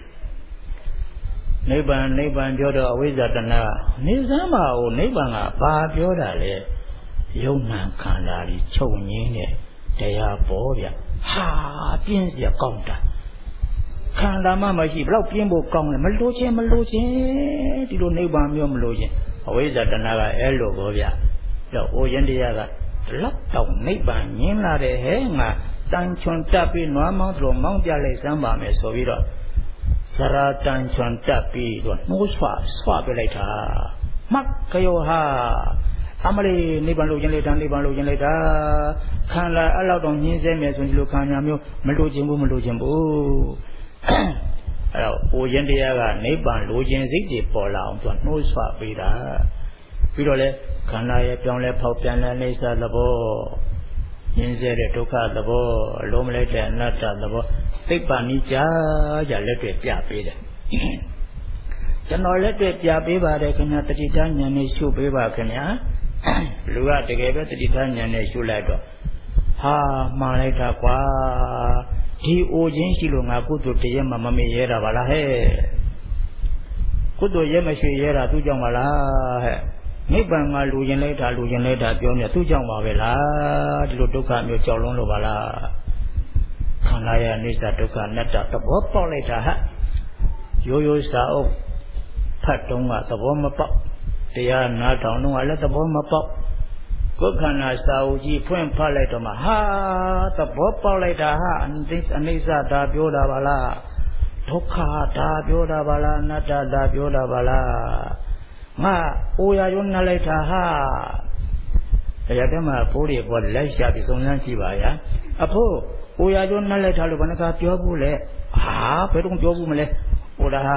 နိဗ္ဗာန်နိဗ္ဗာန်ပြောတော့အဝိဇ္ဇာတဏှာနေစမ်းပါဦးနိဗ္ဗာန်ကဘာပြောတာလဲယုံနာခန္ဓာကြီးချုပ်ငင်းတဲ့တရားပေါ်ဗျဟာပြင်းစရာကောင်းတာခန္ဓာမှမရှိဘလောက်ပြင်းဖို့ကောင်းလဲမလိုချင်မလိုချင်ဒီလိုနိဗ္ဗာန်မျိုးမလိုချင်အဝိဇ္ဇာတဏှာကအဲ့လိုကိုဗျတော့အိုရင်တရားကဒီလောက်တော့နိဗ္ဗာန်မြင်လာတယ်ဟဲ့ငါတန်ချွန်တက်ပြီးနွားမောင်းတို့မောင်းပြလိုက်စမ်းပါမယ်ဆိုပြီးတော့စရာတန်ချွန်တက်ပြီးတော့နှိုးဆွဆွပြလိုက်တာမှတ်ကြရောဟာအမလေးနိဗ္ဗာန်လိုချင်လိုက်တာနိဗ္ဗာန်လိုချင်လိုက်တာခန္ဓာအဲ့လောက်တော့ညင်းစေမယ်ဆိုဒီလိုခန္ဓာမျိုးမလိုချင်ဘူးမလိုချင်ဘူးအဲ့တော့အိုရင်တရားကနိဗ္ဗာန်လိုချင်စိတ်တွေပေါ်လာအောင်သူကနှိုးဆွပေးတာပြီးတော့လေခန္ဓာရဲ့ပြောင်းလဲဖောက်ပြန်လဲအိသသဘောညင်းစေတဲ့ဒုက္ခသဘောအလုံးမလိုက်တဲ့အနတ္တသဘောသိပ္ပံနိကြာကြလက်တွေ့ပြပေးတယ်ကျွန်တော်လက်တွေ့ပြပေးပါတယ်ခင်ဗျာတတိထားဉာဏ်နဲ့ရှုပေးပါခင်ဗျာလူကတကယ်ပဲတတိထားဉာဏ်နဲ့ရှုလိုက်တော့ဟာမှားလိုက်တာကွာဒီအိုခြင်းရှိလို့ငါကုသိုလ်တရက်မှမမေ့ရဲတာပါလားဟဲ့ကုသိုလ်ရဲမရှိရဲတာသူ့ကြောင့်ပါလားဟဲ့နိဗ္ဗာန်ကလူကျင်လိုက်တာလူကျင်လိုက်တာပြောနေသူ့ကြောင့်ပါပဲလားဒီလိုဒုက္ခမျိုးကြောက်လွန်းလို့ပါလားခန္ဓာရဲ့အနိစ္စဒုက္ခအနတ္တသဘောပေါက်လိုက်တာဟဲ့ရိုးရိုးစာအုပ်ဖတ်တုံးကသဘောမပေါက်တရားနားထောင်တော့လည်းသဘောမပေါက်ကိုယ်ခန္ဓာစာအုပ်ကြီးဖွင့်ဖတ်လိုက်တော့မှဟာသဘောပေါက်လိုက်တာဟာအနိစ္စအနိစ္စဒါပြောတာပါလားဒုက္ခဒါပြောတာပါလားအနတ္တဒါပြောတာပါလားငါအိုရရုံနဲ့လိုက်တာဟာတရားတည်းမှာဘိုးတွေပေါ်လက်ရှာပြီးစုံစမ်းကြည့်ပါဗျာအဖို့အိုရရုံနဲ့လိုက်တာလို့ဘယ်နှခါပြောဘူးလဲဟာဘယ်တော့ပြောဘူးမလဲဟိုဒါဟာ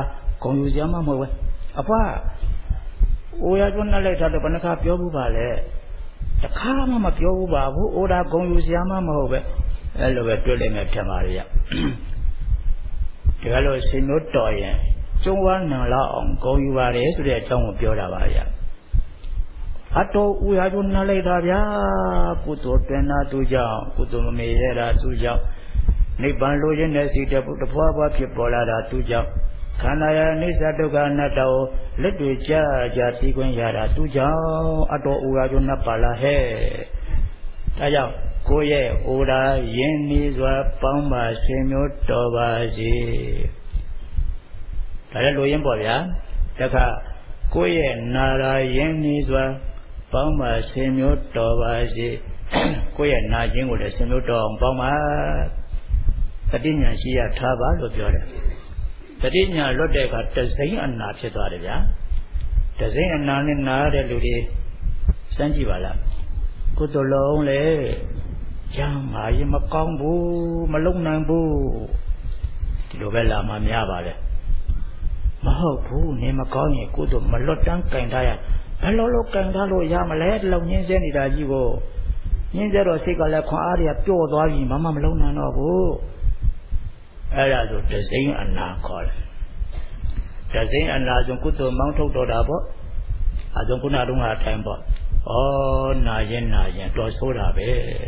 公有些嘛么喂，阿爸，我要做那来他的把那卡标不罢了，他卡嘛嘛标不罢，我我那公有些嘛么喂，哎，那个对了没天嘛的呀，这个老是没导演，中华能老公有话的，所以讲我标了吧呀。啊，都我要做那来他呀，不做点那都叫，不做没得那都叫。你半路人的时候，不得破破皮破烂的都叫，看那呀，你啥都干那到，你对家家习惯下的都叫，啊，都我要做那巴拉嘿，大家过夜我来眼里说帮把生命多把些，大家录音播呀，这个过夜拿来眼里说帮把生命多把些，过夜拿进我的生命多帮嘛。တတိညာရှိရထားပါလို့ပြောတယ်တတိညာလွတ်တဲ့အခါတစိမ့်အနာဖြစ်သွားတယ်ဗျာတစိမ့်အနာနဲ့နားတဲ့လူတွေစမ်းကြည့်ပါလားကုသိုလ်လုံးလေကျမ်းမာရင်မကောင်းဘူးမလုံနိုင်ဘူးဒီလိုပဲလာမှများပါလေမဟုတ်ဘူးနေမကောင်းရင်ကုသိုလ်မလွတ်တမ်းကင်ထားရဘယ်လိုလုပ်ကင်ထားလို့ရမလဲတလုံးညင်းစဲနေတာကြီးကိုညင်းစဲတော့စိတ်ကလည်းခွန်အားတွေကပျော့သွားပြီမမမလုံနိုင်တော့ဘူးအဲ့ဒါဆိုတစိမ့်အနာခေါ်တယ်တစိမ့်အနာဆိုကုသိုလ်မောင်းထုတ်တော့တာပေါ့အဆုံးခုနတုန်းကအထိုင်ပေါ့ဩနာရင်နာရင်တော်ဆိုးတာပဲ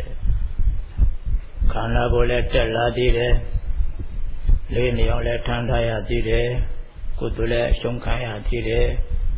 ခန္ဓာကိုယ်လည်းတက်လာသေးတယ်လေးနေအောင်လည်းထမ်းထားရသေးတယ်ကုသိုလ်လည်းရှုံးခံရသေးတယ်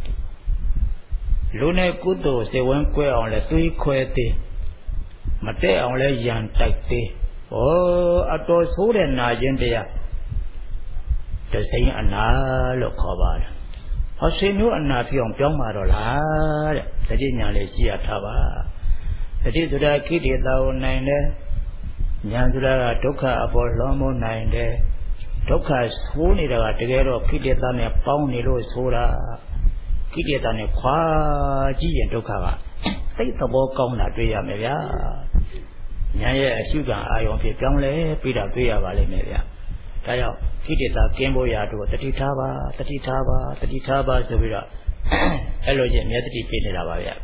လူနဲ့ကုသိုလ်စေဝန်းကွဲအောင်လည်းသွေးခွဲသေးမတက်အောင်လည်းရန်တိုက်သေးဩအတော်ဆိုးတဲ့နာခြင်းတရားတစိမ့်အနာလို့ခေါ်ပါတယ်ဟောရှင်မျိုးအနာဖြစ်အောင်ပြောင်းมาတော့လားတဲ့တတိညာလေးရှိရထားပါတတိဆိုတာခိတေတာကိုနိုင်တယ်ညာဆိုတာကဒုက္ခအပေါ်လွန်မိုးနိုင်တယ်ဒုက္ခဆိုးနေတာကတကယ်တော့ခိတေတာနဲ့ပေါင်းနေလို့ဆိုတာခိတေတာနဲ့ခွာကြည့်ရင်ဒုက္ခကသိသဘောကောင်းတာတွေ့ရမယ်ဗျာညာရဲ့အရှုခံအာယုံဖြစ်ပြောင်းလဲပြီးတာတွေ့ရပါလိမ့်မယ်ဗျာဒါကြောင့်ခိတေတာကင်းဖို့ရာတို့တတိထားပါတတိထားပါတတိထားပါဆိုပြီးတော့အဲ့လိုချင်းမြတ်တတိပြနေတာပါဗျာ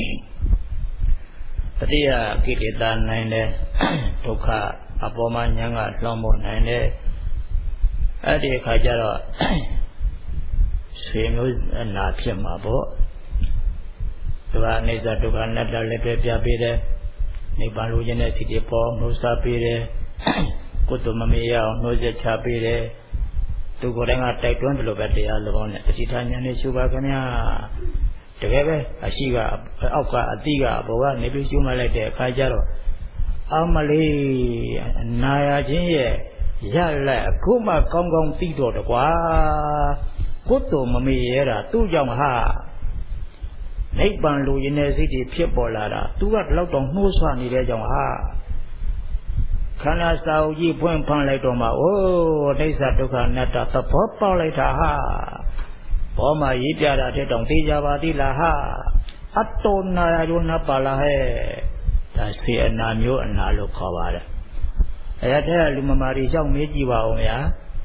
တတိယခိတေတာနိုင်တဲ့ဒုက္ခအပေါ်မှာညာကလွှမ်းမိုးနိုင်တဲ့အဲ့ဒီအခါကျတော့ဆွေမျိုးအနာဖြစ်မှာပေါ့သူကအိစ္ဆဒုက္ခအနတ္တလည်းပြပြပေးတယ်နိဗ္ဗာန်လိုချင်တဲ့စိတ်တွေပေါ်နှိုးစားပေးတယ်ကုသိုလ်မမေ့ရအောင်နှိုးဆက်ချပေးတယ်သူကိုယ်တိုင်ကတိုက်တွန်းတယ်လို့ပဲတရားသဘောနဲ့တတိထာဉာဏ်နဲ့ရှုပါခင်ဗျာတကယ်ပဲအရှိကအောက်ကအတိကဘောကနေပြီးရှုမှလိုက်တဲ့အခါကျတော့အမလေးနာရခြင်းရဲ့ရလက်အခုမှကောင်းကောင်းသိတော့တကွာကုသိုလ်မမေ့ရတာသူ့ကြောင့်ဟာနိဗ္ဗာန်လိုချင်တဲ့စိတ်တွေဖြစ်ပေါ်လာတာသူကလောက်တော့နှိုးဆွနေတဲ့ကြောင့်ဟာခန္ဓာစာအုပ်ကြီးဖွင့်ဖန်လိုက်တော့မှအိုးအိစ္ဆဒုက္ခအနတ္တသဘောပေါက်လိုက်တာဟာဘောမှာရေးပြတာတဲ့တောင်သိကြပါသေးလားဟာအတ္တနာယုဏပါလာဟဲ့ဒါစေအနာမျိုးအနာလို့ခေါ်ပါတယ်အဲ့ဒါတဲ့လူမမာတွေရောက်မေးကြည့်ပါဦးဗျာ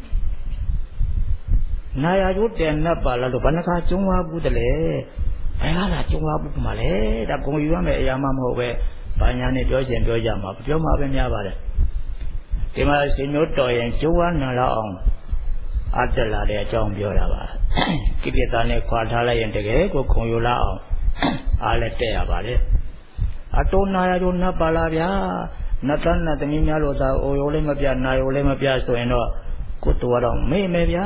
နာယယုတေနပါလာလို့ဘယ်နှခါကျုံးသွားဘူးတလေဘယ်လာကျုံသွားဘူးမှာလဲဒါဂုံယူရမယ်အရာမှမဟုတ်ပဲဘာညာနဲ့ပြောရှင်ပြောကြမှာပြောမှာပဲများပါတယ်ဒီမှာရှင်မျိုးတော်ရင်ကျုံဝါနာလောက်အောင်အတက်လာတဲ့အကြောင်းပြောတာပါကိလေသာနဲ့ခွာထားလိုက်ရင်တကယ်ကိုဂုံယူလာအောင်အားလည်းတက်ရပါတယ်အတောနာယတို့နတ်ပါလာဗျာနတ်တန်းနတ်သမီးများလို့သာအိုရိုလေးမပြနာရိုလေးမပြဆိုရင်တော့ကိုယ်တော်တော့မေ့မယ်ဗျာ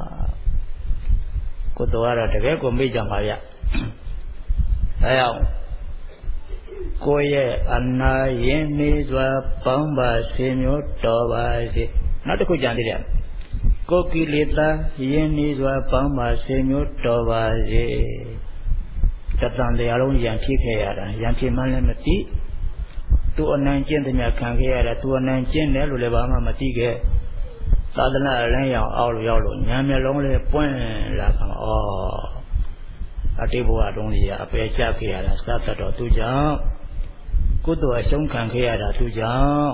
ကိုယ်တော်ကတော့တကယ်ကိုမေ့ကြပါဗျာအဲအောင်ကိုယ့်ရဲ့အနာရင်နေစွာပေါင်းပါစေမျိုးတော်ပါစေနောက်တစ်ခုကြံသေးတယ်ကိုယ်ကိလေသာရင်နေစွာပေါင်းပါစေမျိုးတော်ပါစေတတန်တရားလုံးရံဖြစ်ခဲ့ရတာရံဖြစ်မှလည်းမသိသူအနိုင်ကျင့်တဲ့မြခံခဲ့ရတာသူအနိုင်ကျင့်တယ်လို့လည်းဘာမှမသိခဲ့သာသနာအလန်းရောင်အောက်လို့ရောက်လို့ညာမျက်လုံးလေးပွင့်လာကမှာဩအတိဘဝတုံးကြီးကအပေကျခဲ့ရတာစသတ်တော်သူကြောင့်ကုသိုလ်အရှုံးခံခဲ့ရတာသူကြောင့်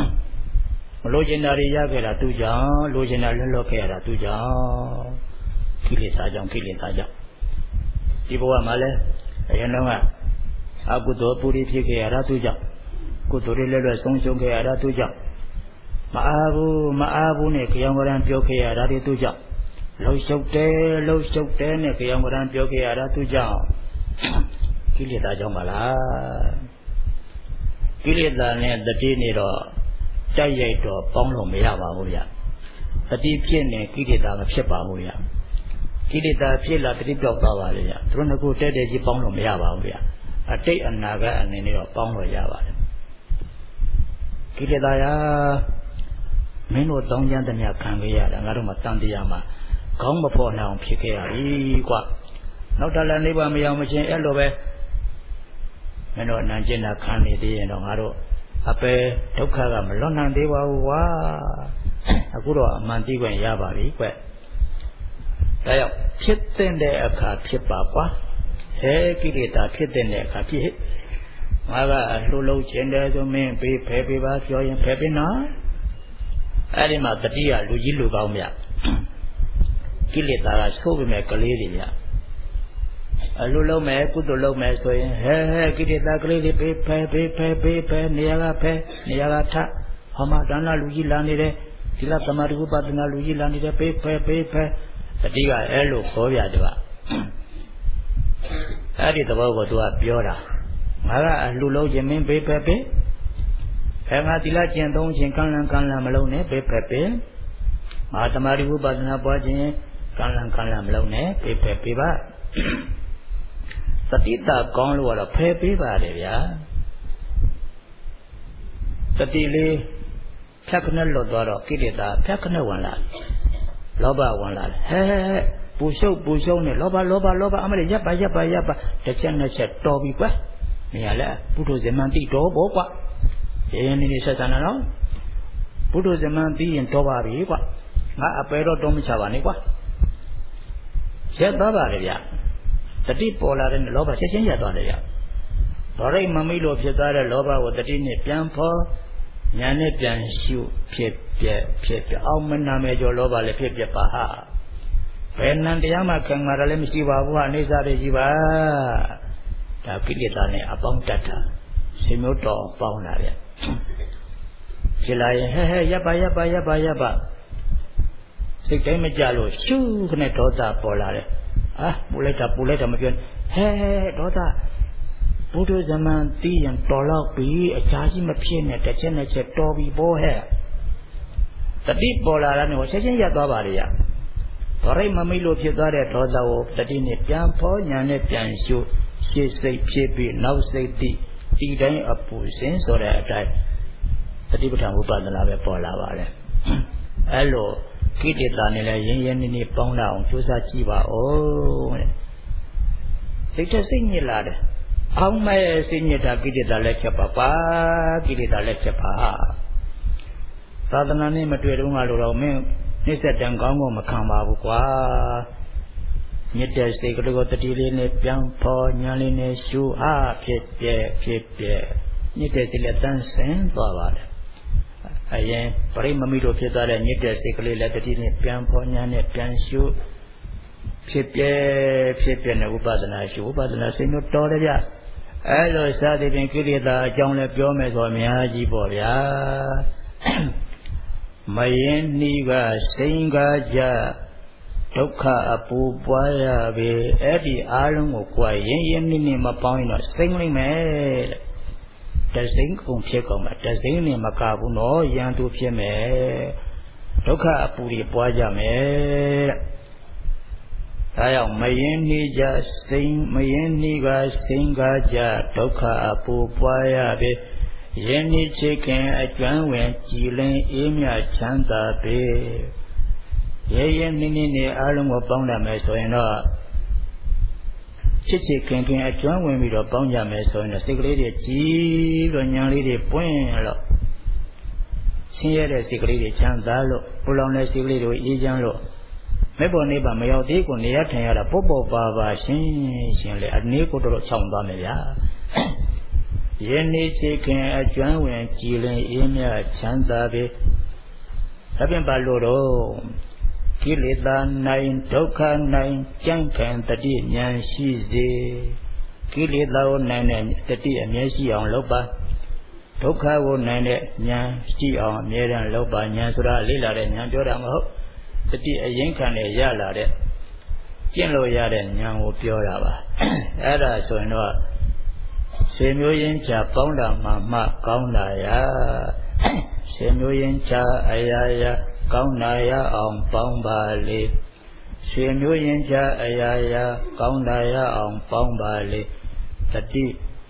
မလိုချင်တာတွေရခဲ့တာသူကြောင့်လိုချင်တာလွတ်လွတ်ခဲ့ရတာသူကြောင့်ကိလေသာကြောင့်ကိလေသာကြောင့်ဒီဘဝမှာလည်းအရင်တော့ကအကုသိုလ်ပူရိဖြစ်ခဲ့ရတာသူကြောင့်ကုသိုလ်တွေလည်းလွယ်ဆုံးရှုံးခဲ့ရတာသူကြောင့်မအားဘူးမအားဘူးနဲ့ကြောင်ကရံပြောခဲ့ရတာတွေသူကြောင့်လှုပ်ရှုပ်တယ်လှုပ်ရှုပ်တယ်နဲ့ကြောင်ကရံပြောခဲ့ရတာသူကြောင့်ကိလေသာကြောင့်ပါလားကိလေသာနဲ့တတိနေတော့တိုက်ရိုက်တော့ပေါင်းလို့မရပါဘူးဗျတတိဖြစ်နေကိလေသာမဖြစ်ပါဘူးဗျကိလေသာဖြစ်လာတတိပြောက်သွားပါလေဗျသူတို့ကတဲတဲကြီးပေါင်းလို့မရပါဘူးဗျအတိတ်အနာဂတ်အနေနဲ့တော့ပေါင်းလို့ရပါတယ်ကိလေသာရာမင်းတို့တောင်းကြမ်းသမျှခံခဲ့ရတာငါတို့မှတန်တရားမှာခေါင်းမဖော်နိုင်အောင်ဖြစ်ခဲ့ရပြီကွနောက်တလည်းနိဗ္ဗာန်မရောက်မချင်းအဲ့လိုပဲမင်းတို့အနန္တနာခံနေသေးရင်တော့ငါတို့အပေဒုက္ခကမလွတ်နိုင်သေးပါဘူးကွာအခုတော့အမှန်သိခွင့်ရပါပြီကွဒါကြောင့်ဖြစ်တဲ့အခါဖြစ်ပါကွာဟဲကိလေသာဖြစ်တဲ့အခါဖြစ်ငါကအလှလုံးခြင်းတယ်ဆိုမင်းပေးဖယ်ပေးပါပြောရင်ဖယ်ပေးနော်အဲ့ဒီမှာတတိယလူကြီးလူကောင်းမြကိလေသာကဆိုးပေမဲ့ကလေးတွေမြအလှလုံးမဲ့ကုသိုလ်လုံးမဲ့ဆိုရင်ဟဲဟဲကိလေသာကလေးတွေပေးဖယ်ပေးဖယ်ပေးဖယ်နေရာကဖယ်နေရာကထဟောမှာဒါနလူကြီးလာနေတယ်ဒီလသမารုပ္ပဒနာလူကြီးလာနေတယ်ပေးဖယ်ပေးဖယ်တတိကအဲ့လိုခေါ်ပြတော့အဲ့ဒီသဘောကိုသူကပြောတာငါကအလှလုံးခြင်းမင်းပေးဖယ်ပေးဖယ်ငါသီလကျင့်သုံးခြင်းကံလံကံလံမလုံးနဲ့ပေးဖယ်ပေးငါသမารုပ္ပဒနာပွားခြင်းကံလံကံလံမလုံးနဲ့ပေးဖယ်ပေးပါတတိတာကောင်းလို့ကတော့ဖယ်ပေးပါတယ်ဗျာတတိလေးဖြတ်ခနဲ့လွတ်သွားတော့ကိလေသာဖြတ်ခနဲ့ဝင်လာလောဘဝင်လာဟဲဟဲပူရှုပ်ပူရှုံးနဲ့လောဘလောဘလောဘအမလေးရပ်ပါရပ်ပါရပ်ပါတစ်ချက်နှစ်ချက်တော်ပြီကွနေရလဲပုထုဇဉ်မှန်တိတော်ဘောကွရင်းနေနေဆက်ဆံနော်ပုထုဇဉ်မှန်သိရင်တော်ပါပြီကွငါအပယ်တော့တော်မချပါနဲ့ကွရက်သွားပါလေဗျတတိပေါ်လာတဲ့လောဘချက်ချင်းရက်သွားတယ်ဗျဒေါရိတ်မမိလို့ဖြစ်သွားတဲ့လောဘကိုတတိနဲ့ပြန်ဖော်ညာနဲ့ပြန်ရှုဖြစ်ပြက်ဖြစ်ပြအောင်မနာမဲ့ကြောလောဘလည်းဖြစ်ပြက်ပါဟာဘယ်နံတရားမှခံရတာလည်းမရှိပါဘူးဟာအိစ္ဆာတွေကြီးပါဒါကိလေသာနဲ့အပေါင်းတတ်တာရှင်မျိုးတော်ပေါင်းလာတဲ့ဖြစ်လာရင်ဟဲဟဲရပ်ပါရပ်ပါရပ်ပါရပ်ပါစိတ်တိုင်းမကြလို့ရှုခနဲ့ဒေါသပေါ်လာတယ်အာပူလိုက်တာပူလိုက်တာမပြောဟဲဟဲဒေါသဘုဒ္ဓဇမန်သိရင်တော်တော့ပြီအချားကြီးမဖြစ်နဲ့တစ်ချက်နဲ့ချက်တော်ပြီဘောဟဲ့တတိပေါ်လာတာနဲ့ဟောချက်ချင်းရပ်သွားပါလေရဒရိတ်မမိလို့ဖြစ်သွားတဲ့ဒေါသကိုတတိနဲ့ပြန်ဖောညာနဲ့ပြန်ရှုရှေ့စိတ်ဖြစ်ပြီးနောက်စိတ်တိဒီတိုင်းအပူစင်ဆိုတဲ့အတိုင်းတတိပဋ္ဌာန်ဥပဒနာပဲပေါ်လာပါလေအဲ့လိုကိလေသာနဲ့လည်းရင်းရင်းနှီးနှီးပေါင်းလာအောင်ကြိုးစားကြည့်ပါဦးတဲ့စိတ်ထစိတ်ညစ်လာတယ်အောင်မဲ့စိတ်ညစ်တာကိလေသာလည်းချက်ပါပါကိလေသာလည်းချက်ပါသာသနာနဲ့မတွေ့တော့ငါလိုတော့မင်းနှိစ္စတန်ကောင်းကောင်းမခံပါဘူးကွာညစ်တဲ့စိတ်ကလေးကိုတတိလေးနဲ့ပြန်ဖော်ညာလေးနဲ့ရှုအားဖြစ်ပြဲဖြစ်ပြဲညစ်တဲ့စိတ်လည်းတန်းဆင်းသွားပါတယ်အရင်ပရိမမိတို့ဖြစ်သွားတဲ့ညစ်တဲ့စိတ်ကလေးလည်းတတိနဲ့ပြန်ဖော်ညာနဲ့ပြန်ရှုဖြစ်ပြဲဖြစ်ပြဲနဲ့ဥပဒနာရှုဥပဒနာစိတ်မျိုးတော်တယ်ဗျအဲလိုစသည်ဖြင့်ကိလေသာအကြောင်းလည်းပြောမယ်ဆိုအများကြီးပေါ့ဗျာမယင်းနှီးကစိန်ကားကြဒုက္ခအပူပွားရပြီအဲ့ဒီအားလုံးကိုကြွားရင်ရင်နှီးနှီးမပေါင်းရင်တော့စိမ့်လိမ့်မယ်တဲ့တစိမ့်ကုန်ဖြစ်ကုန်မှာတစိမ့်နဲ့မကဘူးနော်ရန်သူဖြစ်မယ်ဒုက္ခအပူတွေပွားကြမယ်တဲ့ဒါကြောင့်မယင်းနှီးကြစိန်မယင်းနှီးကစိန်ကားကြဒုက္ခအပူပွားရပြီယင်းနှီးချစ်ခင်အကျွမ်းဝင်ကြည်လင်အေးမြချမ်းသာပေရဲရဲနှင်းနှင်းနဲ့အားလုံးကိုပေါင်းရမယ်ဆိုရင်တော့ချစ်ချစ်ခင်ခင်အကျွမ်းဝင်ပြီးတော့ပေါင်းကြမယ်ဆိုရင်တော့စိတ်ကလေးတွေကြည်လို့ညာလေးတွေပွင့်လို့ဆင်းရဲတဲ့စိတ်ကလေးတွေချမ်းသာလို့ပူလောင်တဲ့စိတ်ကလေးတွေအေးချမ်းလို့မေဖို့နေပါမရောက်သေးကိုနေရထိုင်ရတာပုတ်ပုတ်ပါပါရှင်းရှင်းလေအနေကိုတော့ချောင်းသွားမယ်ဗျာယနေ့ချစ်ခင်အကျွမ်းဝင်ကြည်လင်အေးမြချမ်းသာပေဒါဖြင့်ဘာလို့တော့ကိလေသာနိုင်ဒုက္ခနိုင်ကြံ့ခံတတိဉာဏ်ရှိစေကိလေသာကိုနိုင်တဲ့တတိအမြဲရှိအောင်လုပ်ပါဒုက္ခကိုနိုင်တဲ့ဉာဏ်ရှိအောင်အမြဲတမ်းလုပ်ပါဉာဏ်ဆိုတာလေ့လာတဲ့ဉာဏ်ပြောတာမဟုတ်တတိအရင်ခံနဲ့ရလာတဲ့ကျင့်လို့ရတဲ့ဉာဏ်ကိုပြောတာပါအဲ့ဒါဆိုရင်တော့ဆွေမျိုးရင်းချပေါင်းတာမှမှကောင်းတာရဆွေမျိုးရင်းချအရာရာကောင်းတာရအောင်ပေါင်းပါလေဆွေမျိုးရင်းချအရာရာကောင်းတာရအောင်ပေါင်းပါလေတတိ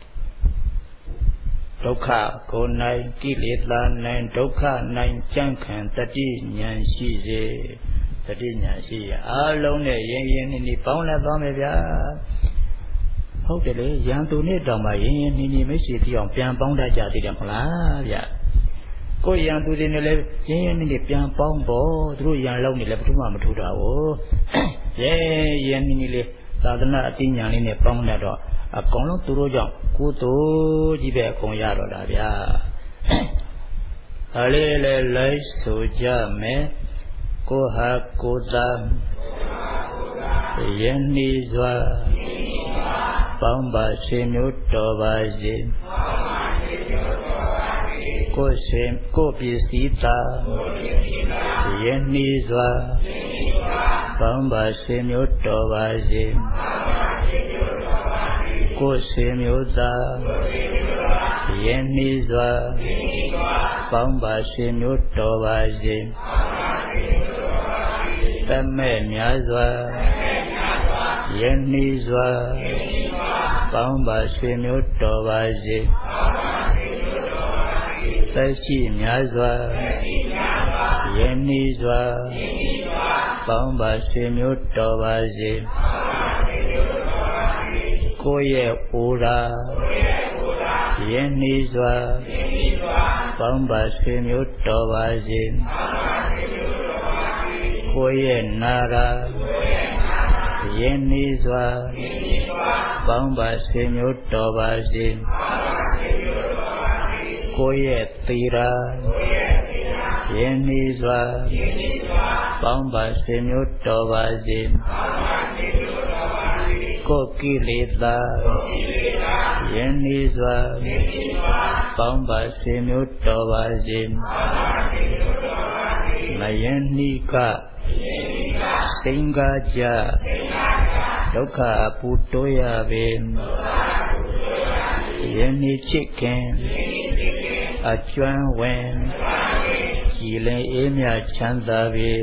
ဒုက္ခကိုနိုင်ကိလေသာနိုင်ဒုက္ခနိုင်ကြံ့ခံတတိဉာဏ်ရှိစေတတိဉာဏ်ရှိရအားလုံးနဲ့ရင်းရင်းနှီးနှီးပေါင်းလက်သွားမယ်ဗျာဟုတ်တယ်လေရန်သူနဲ့တောင်မှရင်းရင်းနှီးနှီးမိတ်ဆွေတိအောင်ပြန်ပေါင်းတတ်ကြသေးတယ်မလားဗျာကိုရန်သူတွေနဲ့လည်းရင်းရင်းနှီးနှီးပြန်ပေါင်းဖို့သူတို့ရန်လောက်နေလည်းဘယ်သူမှမထူတာဘူးရဲရင်းနှီးနှီးလေးသာသနာအသိဉာဏ်လေးနဲ့ပေါင်းတတ်တော့အကောင်လုံးသူတို့ကြောင့်ကိုယ်တို့ကြီးပဲအကုန်ရတော့တာဗျာအလေးလေးလိုက်ဆိုကြမယ်ကိုဟာကိုသာယဉ်နီးစွာပေါင်းပါဆွေမျိုးတော်ပါစေကိုရှင်ကိုပစ္စည်းသာယဉ်နီးစွာပေါင်းပါဆွေမျိုးတော်ပါစေကိုဆွေမျိုးသားယဉ်နီးစွာပေါင်းပါဆွေမျိုးတော်ပါစေတမဲ့များစွာယဉ်နီးစွာပေါင်းပါဆွေမျိုးတော်ပါစေသက်ရှိများစွာယဉ်နီးစွာပေါင်းပါဆွေမျိုးတော်ပါစေကိုရဲ့အိုရာယဉ်နီးစွာပေါင်းပါဆွေမျိုးတော်ပါစေကိုရဲ့နာရာယဉ်နီးစွာပေါင်းပါဆွေမျိုးတော်ပါစေကိုရဲ့သီရာယဉ်နီးစွာပေါင်းပါဆွေမျိုးတော်ပါစေကိုကိလေသာယဉ်နီးစွာပေါင်းပါဆွေမျိုးတော်ပါစေမယဉ်နီးကစိင်္ဂါကြဒုက္ခအပူတိုးရပေယဉ်နီးချစ်ခင်အကျွမ်းဝင်ကြည်လင်အေးမြချမ်းသာပေ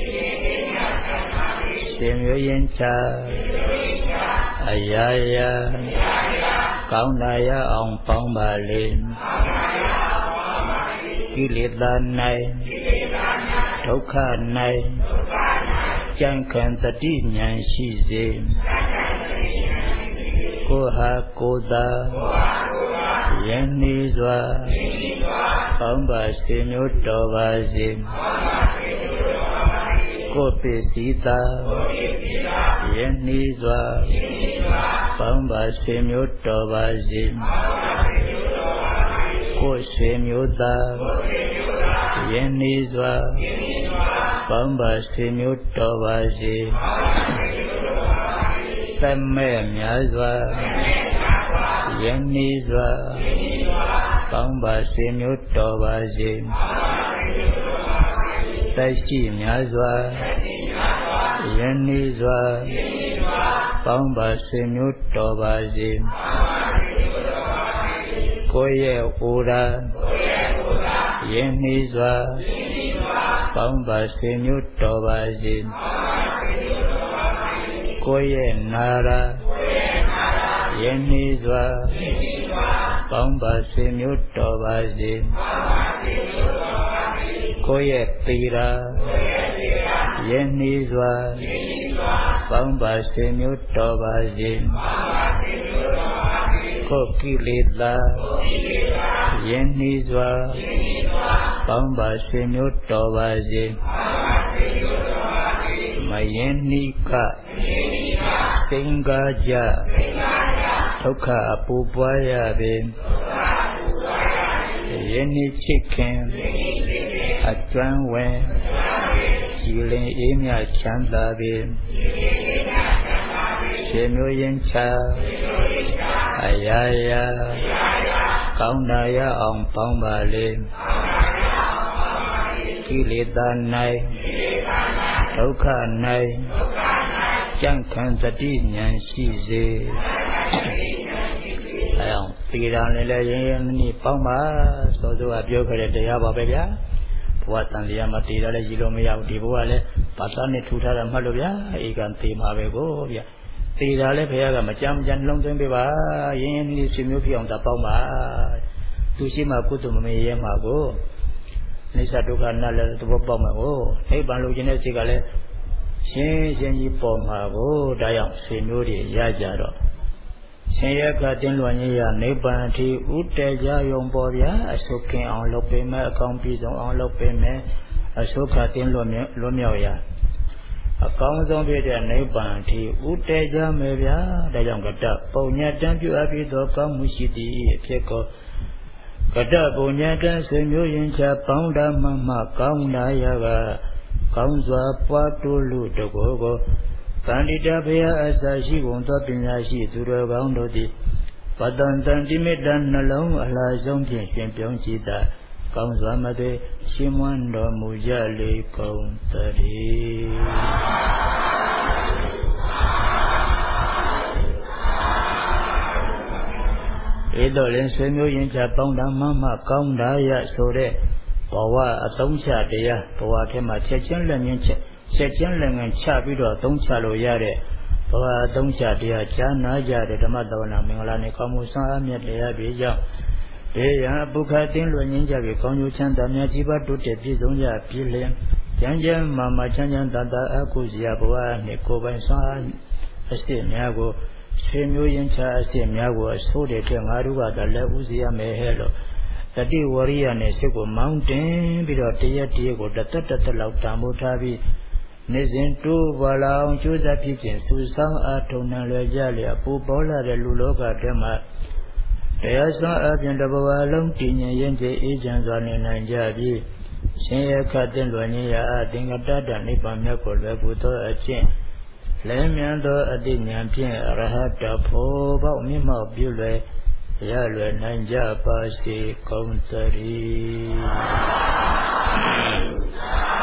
ရှင်မျိုးရင်ချအရာရာကောင်းတာရအောင်ပေါင်းပါလေကိလေသာ၌ဒုက္ခ၌ကြံ့ခံတတိဉာဏ်ရှိစေကိုဟာကိုသာယဉ်နီးစွာပေါင်းပါဆွေမျိုးတော်ပါစေကိုပစ္စည်းသာယဉ်နီးစွာပေါင်းပါဆွေမျိုးတော်ပါစေကိုဆွေမျိုးသားယဉ်နီးစွာပေါင်းပါဆွေမျိုးတော်ပါစေသက်မဲ့များစွာယဉ်နီးစွာပေါင်းပါဆွေမျိုးတော်ပါစေသက်ရှိများစွာယဉ်နီးစွာပေါင်းပါဆွေမျိုးတော်ပါစေကိုရဲ့အိုရာယဉ်နီးစွာပေါင်းပါဆွေမျိုးတော်ပါစေကိုရဲ့နာရာယဉ်နီးစွာပေါင်းပါဆွေမျိုးတော်ပါစေကိုရဲ့သီရာယဉ်နီးစွာပေါင်းပါဆွေမျိုးတော်ပါစေကိုကိလေသာယဉ်နီးစွာပေါင်းပါဆွေမျိုးတော်ပါစေမယဉ်နီးကစိင်္ဂါကြဒုက္ခအပူပွားရပေယဉ်နီးချစ်ခင်အကျွမ်းဝင်ကြည်လင်အေးမြချမ်းသာပေဆွေမျိုးရင်းချအရာရာကောင်းတာရအောင်ပေါင်းပါလေကိလေသာ၌ဒုက္ခ၌ကြံ့ခံတတိဉာဏ်ရှိစေအဲအောင်ပေတာလည်းလည်းရင်းရင်းနှီးပေါင်းပါစောစောကပြောခဲ့တဲ့တရားပါပဲဗျာဘဝတန်တရားမှာတည်တာလည်းရည်လို့မရဘူးဒီဘဝလည်းဘာသာနဲ့ထူထားတာမှတ်လို့ဗျာဧကံသေမှာပဲကိုဗျာတည်တာလည်းဘုရားကမကြမ်းကြမ်းနှလုံးသွင်းပေးပါရင်းရင်းနှီးဆွေမျိုးဖြစ်အောင်သာပေါင်းပါသူရှိမှကုသိုလ်မမေ့ရဲမှာကိုနိစ္စဒုက္ခနာလည်းသဘောပေါက်မှာကိုနိဗ္ဗာန်လိုချင်တဲ့စိတ်ကလည်းရှင်းရှင်းကြီးပေါ်မှာကိုဒါကြောင့်ဆွေမျိုးတွေရကြတော့ရှင်ရကတင်းလွန်ကြီးရနိဗ္ဗာန်အထိဥတည်ကြယုံပေါ်ဗျာအဆုခင်အောင်လုပ်ပေးမယ်အကောင်းပြည့်စုံအောင်လုပ်ပေးမယ်အဆုခတင်းလွန်လွန်မြောက်ရအကောင်းဆုံးဖြစ်တဲ့နိဗ္ဗာန်အထိဥတည်ကြမယ်ဗျာဒါကြောင့်ကတ္တပုံညတံပြုအပ်ပြီးသောကောင်းမှုရှိသည်အဖြစ်ကိုကတ္တပုံညတံဆွေမျိုးရင်ချပေါင်းဓမ္မမကောင်းတာရကကောင်းစွာပွားတိုးလို့တကောကိုပန္တိတဘုရားအစာရှိကုန်သောပညာရှိသူတော်ကောင်းတို့သည်ပတ္တန်တန်တိမေတ္တနှလုံးအလားဆုံးဖြင့်ရှင်ပြုံးကြည်သာကောင်းစွာမသွေရှင်းမွန်းတော်မူကြလေကုန်သတည်းဧတော်လည်းဆွေမျိုးရင်ချပေါင်းတာမှမှကောင်းတာရဆိုတဲ့ဘဝအသုံးချတရားဘဝထဲမှာချက်ချင်းလက်မြင့်ချက်ချက်ချင်းလက်ငယ်ချပြီးတော့သုံးချလို့ရတဲ့ဘဝအသုံးချတရားဈာနာကြတဲ့ဓမ္မသဝနာမင်္ဂလာနဲ့ကောင်းမှုဆွမ်းအားမြတ်တရားတွေကြောင့်ဒေယံပုခတင်းလွင်ငင်းကြပြီးကောင်းကျိုးချမ်းသာမြတ်ကြီးပါတိုးတက်ပြည့်စုံကြပြီလျင်ကျမ်းကျမ်းမာမာချမ်းချမ်းသာသာအကုစရာဘဝနဲ့ကိုယ်ပိုင်ဆွမ်းအားအစစ်များကိုဆွေမျိုးရင်ချအစစ်များကိုအဆိုးတဲ့တဲ့ငါတို့ကသာလက်ဦးစီရမယ်ဟဲ့လို့တတိဝရိယနဲ့စိတ်ကိုမောင်းတင်ပြီးတော့တရက်တရက်ကိုတသက်တသက်လောက်တန်ဖိုးထားပြီးနေစဉ်တိုးပါလာအောင်ကြိုးစားဖြစ်ခြင်းစူဆောင်းအားထုံနှံလွယ်ကြလျက်ပူပေါ်လာတဲ့လူလောကထဲမှာတရားစွမ်းအပြင်တစ်ဘဝလုံးတည်ငြိမ်ရင်ကျေအေးချမ်းစွာနေနိုင်ကြပြီးရှင်ရခတ်တဲ့လွယ်နေရာအသင်္ကတတနိဗ္ဗာန်မြတ်ကိုလွယ်ကူသောအကျင့်လဲမြန်သောအတိညာဖြင့်အရဟတဖို့ပေါက်မြင့်မောက်ပြုလွယ်ရလွယ်နိုင်ကြပါစေကုန်သတည်း